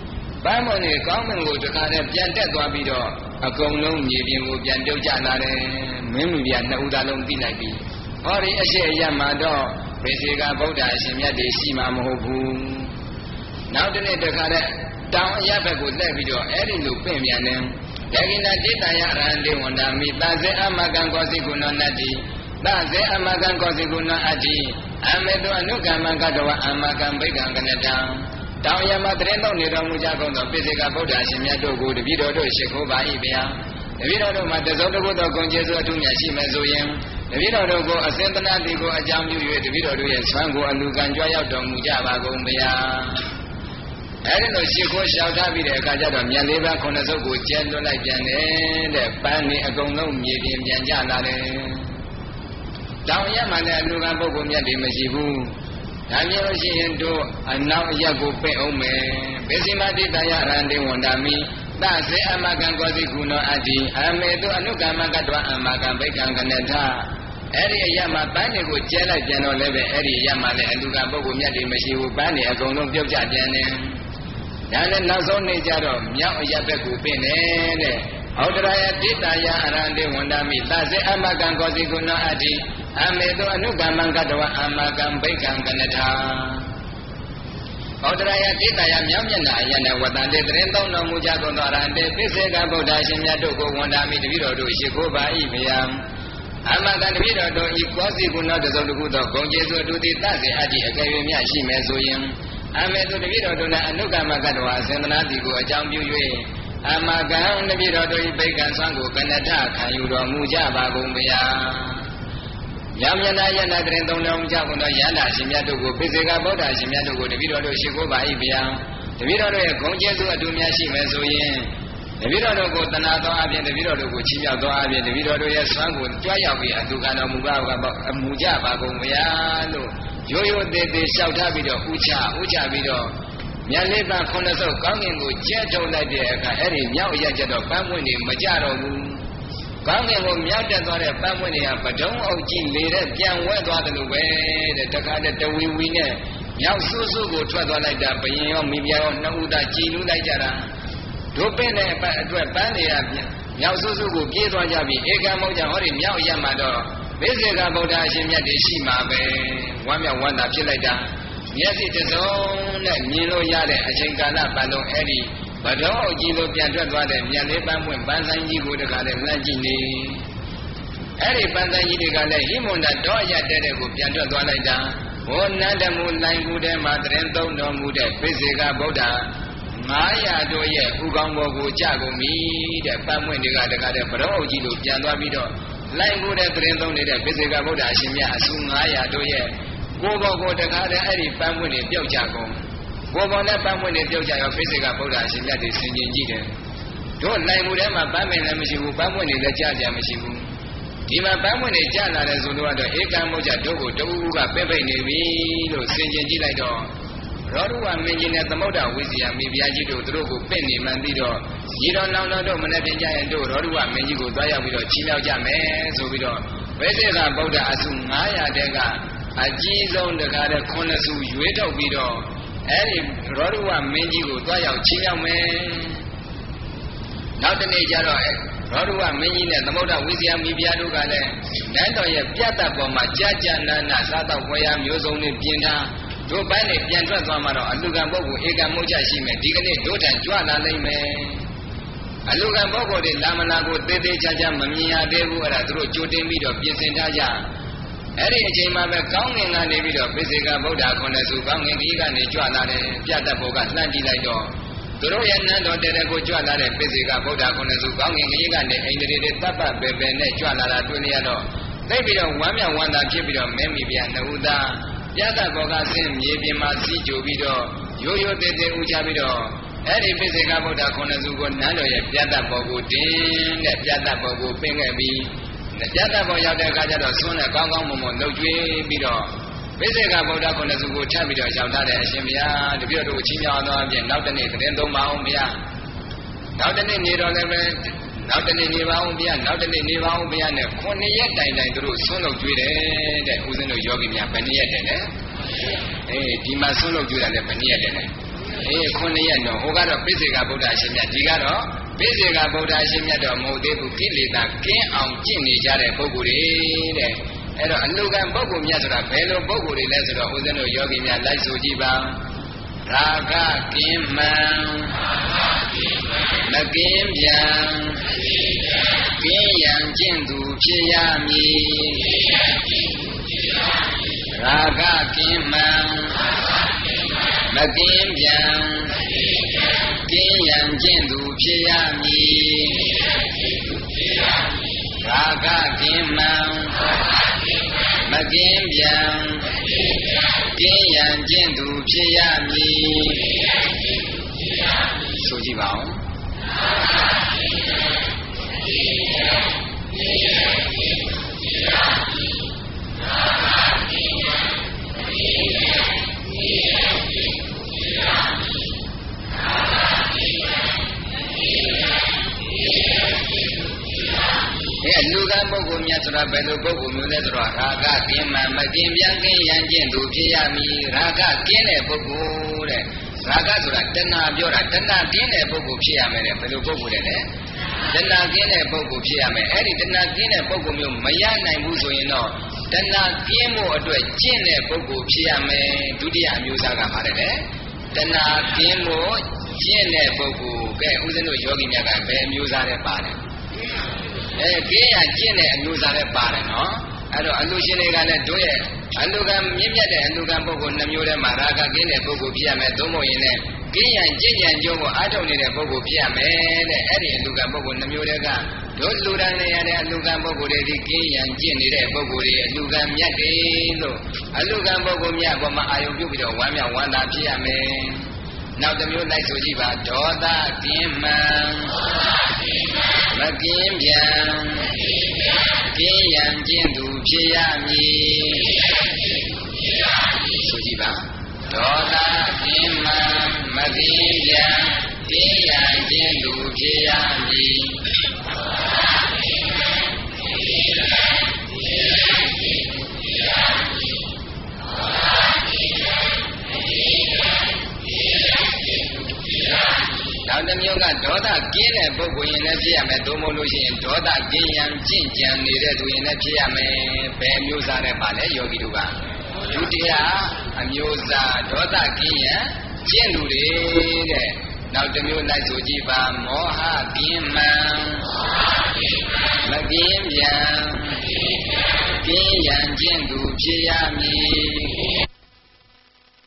ပန်းမွန်တွေကောင်းမွန်ကိုတခါတည်းပြန်တက်သွားပြီးတော့အကုန်လုံးမြေပြင်ကိုပြန်ပြုတ်ကျလာတယ်မင်းမူပြနှစ်ဦးသားလုံးသိလိုက်ပြီဟောဒီအရှိအယမှာတော့ဘေစီကဗုဒ္ဓအရှင်မြတ်တွေရှိမှာမဟုတ်ဘူးနောက်တစ်နေ့တခါတည်းတောင်အရဘက်ကိုလှည့်ပြီးတော့အဲ့ဒီလိုပြင်ပြန်တယ်ယကိနာတိတယရဟံဒေဝန္တာမိသဇေအမကံကောစီကုဏနတ္တိသဇေအမကံကောစီကုဏအတ္တိအမေတောအနုကမ္မကတဝအမကံဘိက္ခံကနတံတောင်ရမတရင်တော့နေတော်မူကြကုန်သောပိစိကဗုဒ္ဓရှင်မြတ်တို့ကိုတပည့်တော်တို့ရှိခိုးပါ၏ဗျာတပည့်တော်တို့မှာတစုံတစ်ခုသောဂုဏ်ကျေးဇူးအထူးများရှိမယ်ဆိုရင်တပည့်တော်တို့ကိုအစင်တနာတိကိုအကြောင်းပြု၍တပည့်တော်တို့ရဲ့ဆွမ်းကိုအလူကံကြွရောက်တော်မူကြပါကုန်ဗျာအဲဒီလိုရှိခိုးလျှောက်ထားပြီးတဲ့အခါကျတော့မြတ်လေးပါးခုနှစ်စုပ်ကိုကျဲလွတ်လိုက်ပြန်တယ်တဲ့ပန်းနေအကုန်လုံးမြေပြင်ပြန်ကြလာတယ်တောင်ရမှလည်းအလူကံပုဂ္ဂိုလ်မြတ်တွေမရှိဘူးဒါမျိုးလို့ရှိရင်တို့အနောက်အရက်ကိုပြည့်အောင်မယ်ဘေစီမတိတယရဟံဒေဝန္တာမိသဇေအမကံကောစီကုဏအတ္တိအမေတောအနုကမ္မကတဝအမကံဘိက္ခံကနထအဲ့ဒီအရက်မှာပန်းတွေကိုကျဲလိုက်ပြန်တော့လည်းပဲအဲ့ဒီအရက်မှာလည်းအလူကပုဂ္ဂိုလ်မြတ်တွေမရှိဘူးပန်းတွေအကုန်လုံးပြုတ်ကျပြန်တယ်ဒါလည်းနောက်ဆုံးနေကြတော့မြောက်အရက်ဘက်ကိုပြင်တယ်ဩဒရာယတိတယအရဟံဒေဝန္တာမိသဇေအမကံကောစီကုဏအတ္တိအမေတောအနုကမ္မကတဝအမကံဘိက္ခံကနထဩဒရာယတိတယမြောက်မျက်နှာအယနဲ့ဝတ္တန်တေတရင်သုံးတော်မူကြကုန်သောရဟံတေပိစေကဗုဒ္ဓရှင်မြတ်တို့ကိုဝန်တာမိတပည့်တော်တို့ရှိခိုးပါ၏ဗျာအမကံတပည့်တော်တို့ဤကောစီကုဏတစုံတစ်ခုသောဂုံကျေးဇူးအတူသည်သစေအတ္တိအကယ်၍မြတ်ရှိမယ်ဆိုရင်အမေတောတပည့်တော်တို့၌အနုကမ္မကတဝအစင်္သနာတိကိုအကြောင်းပြု၍အမကံတပည့်တော်တို့ဤဘိက္ခံဆွမ်းကိုကနထခံယူတော်မူကြပါကုန်ဗျာညမျက်နှာယနာတရင်သုံးတော်မူကြကုန်သောယန္တာရှင်မြတ်တို့ကိုပိစေကဗုဒ္ဓရှင်မြတ်တို့ကိုတပည့်တော်တို့ရှိခိုးပါ၏ဗျာတပည့်တော်တို့ရဲ့ဂုဏ်ကျေးဇူးအတူများရှိမယ်ဆိုရင်တပည့်တော်တို့ကိုတနာသောအပြင်တပည့်တော်တို့ကိုချီးမြှောက်သောအပြင်တပည့်တော်တို့ရဲ့ဆွမ်းကိုကြွရောက်ပြီးအတူကတော်မူပါအမှုကြပါကုန်ဗျာလို့ရိုးရိုးသေးသေးလျှောက်ထားပြီးတော့ဥချပြီးတော့မြတ်လေးပါးခုနှစ်စုပ်ကောင်းကင်ကိုကျဲထုတ်လိုက်တဲ့အခါအဲ့ဒီမြောက်ရက်ကျတော့ပန်းပွင့်နေမကြတော့ဘူးကောင်းကင်ကိုမြောက်တက်သွားတဲ့ပန်းပွင့်တွေကပဒုံအုပ်ကြီးလေတဲ့ပြန်ဝဲသွားတယ်လို့ပဲတဲ့တခါတဝီဝီနဲ့မြောက်ဆူဆူကိုထွက်သွားလိုက်တာဘယင်ရောမိဖုရားရောနှစ်ဦးသားကြည်နူးလိုက်ကြတာတို့ပင်းတဲ့အပတ်အတွက်ပန်းတွေကမြောက်ဆူဆူကိုပြေးသွားကြပြီဧကမောကြဟောဒီမြောက်ရက်မှာတော့ဘေဇေကဗုဒ္ဓအရှင်မြတ်တွေရှိမှာပဲဝမ်းမြောက်ဝမ်းသာဖြစ်လိုက်တာမျက်စိတစ်စုံနဲ့မြင်လို့ရတဲ့အချိန်ကာလပတ်လုံးအဲ့ဒီဘဒုံအုပ်ကြီးလိုပြန်ထွက်သွားတဲ့မြတ်လေးပန်းပွင့်ပန်းဆိုင်ကြီးကိုတခါလဲလှမ်းကြည့်နေအဲ့ဒီပန်းဆိုင်ကြီးတွေကလည်းဟိမွန်တာတော့ရတဲ့ကိုပြန်ထွက်သွားလိုက်တာဘောနန္ဒမူလိုင်ကူထဲမှာတရင်သုံးတော်မူတဲ့ပိစေကဗုဒ္ဓ900တို့ရဲ့ဥကောင်းဘောကိုကြကုန်ပြီတဲ့ပန်းပွင့်တွေကတခါလဲဘဒုံအုပ်ကြီးလိုပြန်သွားပြီးတော့လိုင်ကူတဲ့တရင်သုံးနေတဲ့ပိစေကဗုဒ္ဓအရှင်မြတ်အစု900တို့ရဲ့ကိုယ်ဘောကိုတခါလဲအဲ့ဒီပန်းပွင့်တွေပြုတ်ကြကုန်ကိုယ်ပေါ်နဲ့ပန်းပွင့်တွေပြုတ်ကြရောပိစိကဗုဒ္ဓအရှင်မြတ်တွေဆင်ခြင်ကြည့်တယ်တို့နိုင်မှုထဲမှာပန်းပင်လည်းမရှိဘူးပန်းပွင့်တွေလည်းကြားကြမရှိဘူးဒီမှာပန်းပွင့်တွေကြားလာတယ်ဆိုတော့ဧကံမုတ်ကြတို့ကိုတူကပဲ့ပိတ်နေပြီလို့ဆင်ခြင်ကြည့်လိုက်တော့ရောဓုဝမင်းကြီးနဲ့သမုဒ္ဒဝိဇ္ဇာမိဖုရားကြီးတို့သူတို့ကိုပြင့်နေမှန်ပြီးတော့ညီတော်နောင်တော်တို့မနေ့ပြင်ကြရင်တို့ရောဓုဝမင်းကြီးကိုသွားရောက်ပြီးတော့ချီးမြှောက်ကြမယ်ဆိုပြီးတော့ပိစိကဗုဒ္ဓအစု900တဲကအကြီးဆုံးတကားတဲ့9စုရွေးထုတ်ပြီးတော့အဲ့ဒီရောဓုဝမင်းကြီးကိုသွားရောက်ချီးမြှောက်မယ်နောက်တနေ့ကျတော့ရောဓုဝမင်းကြီးနဲ့သမုဒ္ဒဝိဇ္ဇာမိဖုရားတို့ကလည်းနန်းတော်ရဲ့ပြတ်တပ်ပေါ်မှာကြာကြာနာနာစားတော့ဝယ်ရမျိုးစုံနဲ့ပြင်ထားတို့ပိုင်းနဲ့ပြန်ထွက်သွားမှတော့အလူကံပုဂ္ဂိုလ်ဧကံမုတ်ချရှိမယ်ဒီကနေ့တို့ထံကြွလာနိုင်မယ်အလူကံပုဂ္ဂိုလ်တွေလာမလာကိုသေးသေးချာချာမမြင်ရသေးဘူးအဲ့ဒါတို့ကြိုတင်ပြီးတော့ပြင်ဆင်ထားကြအဲ့ဒီအချိန်မှာပဲကောင်းငင်ကနေပြီးတော့ပိစိကဗုဒ္ဓခုနှစ်စုကောင်းငင်ကြီးကနေကြွလာတယ်ပြတ်တပ်ဘုကလှမ်းကြည့်လိုက်တော့သူတို့ရဲ့နန်းတော်တဲတဲကိုကြွလာတဲ့ပိစိကဗုဒ္ဓခုနှစ်စုကောင်းငင်ကြီးကနေအိန္ဒြေတွေတပ်ပတ်ပဲပဲနဲ့ကြွလာတာတွေ့နေရတော့သိပြီးတော့ဝမ်းမြောက်ဝမ်းသာဖြစ်ပြီးတော့မင်းမိဖုရားနှစ်ဦးသားပြတ်တပ်ဘောကဆင်းမြေပြင်မှာစီးကြိုပြီးတော့ရိုးရိုးသေးသေးဦးချပြီးတော့အဲ့ဒီပိစိကဗုဒ္ဓခုနှစ်စုကိုနန်းတော်ရဲ့ပြတ်တပ်ဘောကိုတင်းတဲ့ပြတ်တပ်ဘောကိုပင်းခဲ့ပြီးပြတ်တပ်ဘောရောက်တဲ့အခါကျတော့ဆွန်းနဲ့ကောင်းကောင်းမွန်မွန်လှုပ်ကြွေးပြီးတော့ပိစိကဗုဒ္ဓခုနှစ်စုကိုထပ်ပြီးတော့ရောက်လာတဲ့အရှင်ဘုရားတပည့်တော်တို့ချီးမြှောက်သောအပြင်နောက်တနေ့သတင်းသုံးပါအောင်ဘုရားနောက်တနေ့နေတော်လည်းပဲနောက်တနေ့နေပါအောင်ဘုရားနောက်တနေ့နေပါအောင်ဘုရားနဲ့9ရက်တိုင်တိုင်သူတို့ဆွန်းလှုပ်ကြွေးတယ်တဲ့ဦးဇင်းတို့ယောဂီများဘယ်နှစ်ရက်တယ်လဲဒီမှာဆွန်းလှုပ်ကြွေးတာလည်းဘယ်နှစ်ရက်တယ်လဲခုနှစ်ရက်တော့ဟိုကတော့ပိစိကဗုဒ္ဓရှင်မြတ်ဒီကတော့ပိစိကဗုဒ္ဓရှင်မြတ်တော့မဟုတ်သေးဘူးကိလေသာကင်းအောင်ကျင့်နေကြတဲ့ပုဂ္ဂိုလ်တွေတဲ့အဲ့တော့အလူကံပုဂ္ဂိုလ်မြတ်ဆိုတာဘယ်လိုပုဂ္ဂိုလ်တွေလဲဆိုတော့ဦးဇင်းတို့ယောဂီများလိုက်ဆိုကြည့်ပါရာဂကင်းမှန်မကင်းပြန်ကင်းရန်ကျင့်သူဖြစ်ရမည်ရာဂကင်းမှန်မကင်းပြန်ကင်းရန်ကျင့်သူဖြစ်ရမည်ရာဂကင်းမှန်မကင်းပြန်ကင်းရန်ကျင့်သူဖြစ်ရမည်ဆိုကြည့်ပါဦးလူကံပုဂ္ဂိုလ်မြတ်ဆိုတာဘယ်လိုပုဂ္ဂိုလ်မျိုးလဲဆိုတော့ရာဂကင်းမှမကင်းပြန်ကင်းရန်ကျင့်သူဖြစ်ရမည်ရာဂကင်းတဲ့ပုဂ္ဂိုလ်တဲ့ရာဂဆိုတာတဏှာပြောတာတဏှာကင်းတဲ့ပုဂ္ဂိုလ်ဖြစ်ရမယ်တဲ့ဘယ်လိုပုဂ္ဂိုလ်လဲတဏှာကင်းတဲ့ပုဂ္ဂိုလ်ဖြစ်ရမယ်အဲ့ဒီတဏှာကင်းတဲ့ပုဂ္ဂိုလ်မျိုးမရနိုင်ဘူးဆိုရင်တော့တဏှာကင်းဖို့အတွက်ကျင့်တဲ့ပုဂ္ဂိုလ်ဖြစ်ရမယ်ဒုတိယအမျိုးအစားကပါတယ်လေတဏှာကင်းဖို့ကျင့်တဲ့ပုဂ္ဂိုလ်ကဲဥစဉ်တို့ယောဂီများကဘယ်အမျိုးအစားလဲပါတယ်ကင်းရကျင့်တဲ့အမျိုးအစားလည်းပါတယ်နော်အဲ့တော့အလူရှင်တွေကလည်းတို့ရဲ့အလူကံမြင့်မြတ်တဲ့အလူကံပုဂ္ဂိုလ်နှမျိုးထဲမှာရာဂကင်းတဲ့ပုဂ္ဂိုလ်ဖြစ်ရမယ်သို့မဟုတ်ရင်လည်းကင်းရကျင့်ကြံကြုံကိုအားထုတ်နေတဲ့ပုဂ္ဂိုလ်ဖြစ်ရမယ်တဲ့အဲ့ဒီအလူကံပုဂ္ဂိုလ်နှမျိုးတွေကတို့လူတန်းနေရတဲ့အလူကံပုဂ္ဂိုလ်တွေဒီကင်းရကျင့်နေတဲ့ပုဂ္ဂိုလ်တွေအလူကံမြတ်တယ်လို့အလူကံပုဂ္ဂိုလ်မြတ်ပေါ်မှာအာယုပြုပြီးတော့ဝမ်းမြောက်ဝမ်းသာဖြစ်ရမယ်နောက်တစ်မျိုးလိုက်ဆိုကြည့်ပါဒေါသကင်းမှန်မကင်းပြန်ကင်းရန်ကျင့်သူဖြစ်ရမည်ဆိုကြည့်ပါဒေါသကင်းမှန်မကင်းပြန်ကင်းရန်ကျင့်သူဖြစ်ရမည်နောက်တစ်မျိုးကဒေါသကင်းတဲ့ပုဂ္ဂိုလ်ရင်လည်းဖြစ်ရမယ်သို့မဟုတ်လို့ရှိရင်ဒေါသကင်းရန်ကျင့်ကြံနေတဲ့သူရင်လည်းဖြစ်ရမယ်ဘယ်မျိုးစားတဲ့ပါလဲယောဂီတို့ကဒုတိယအမျိုးစားဒေါသကင်းရန်ကျင့်လူတွေတဲ့နောက်တစ်မျိုးလိုက်ဆိုကြည့်ပါမောဟကင်းမှန်မကင်းပြန်ကင်းရန်ကျင့်သူဖြစ်ရမည်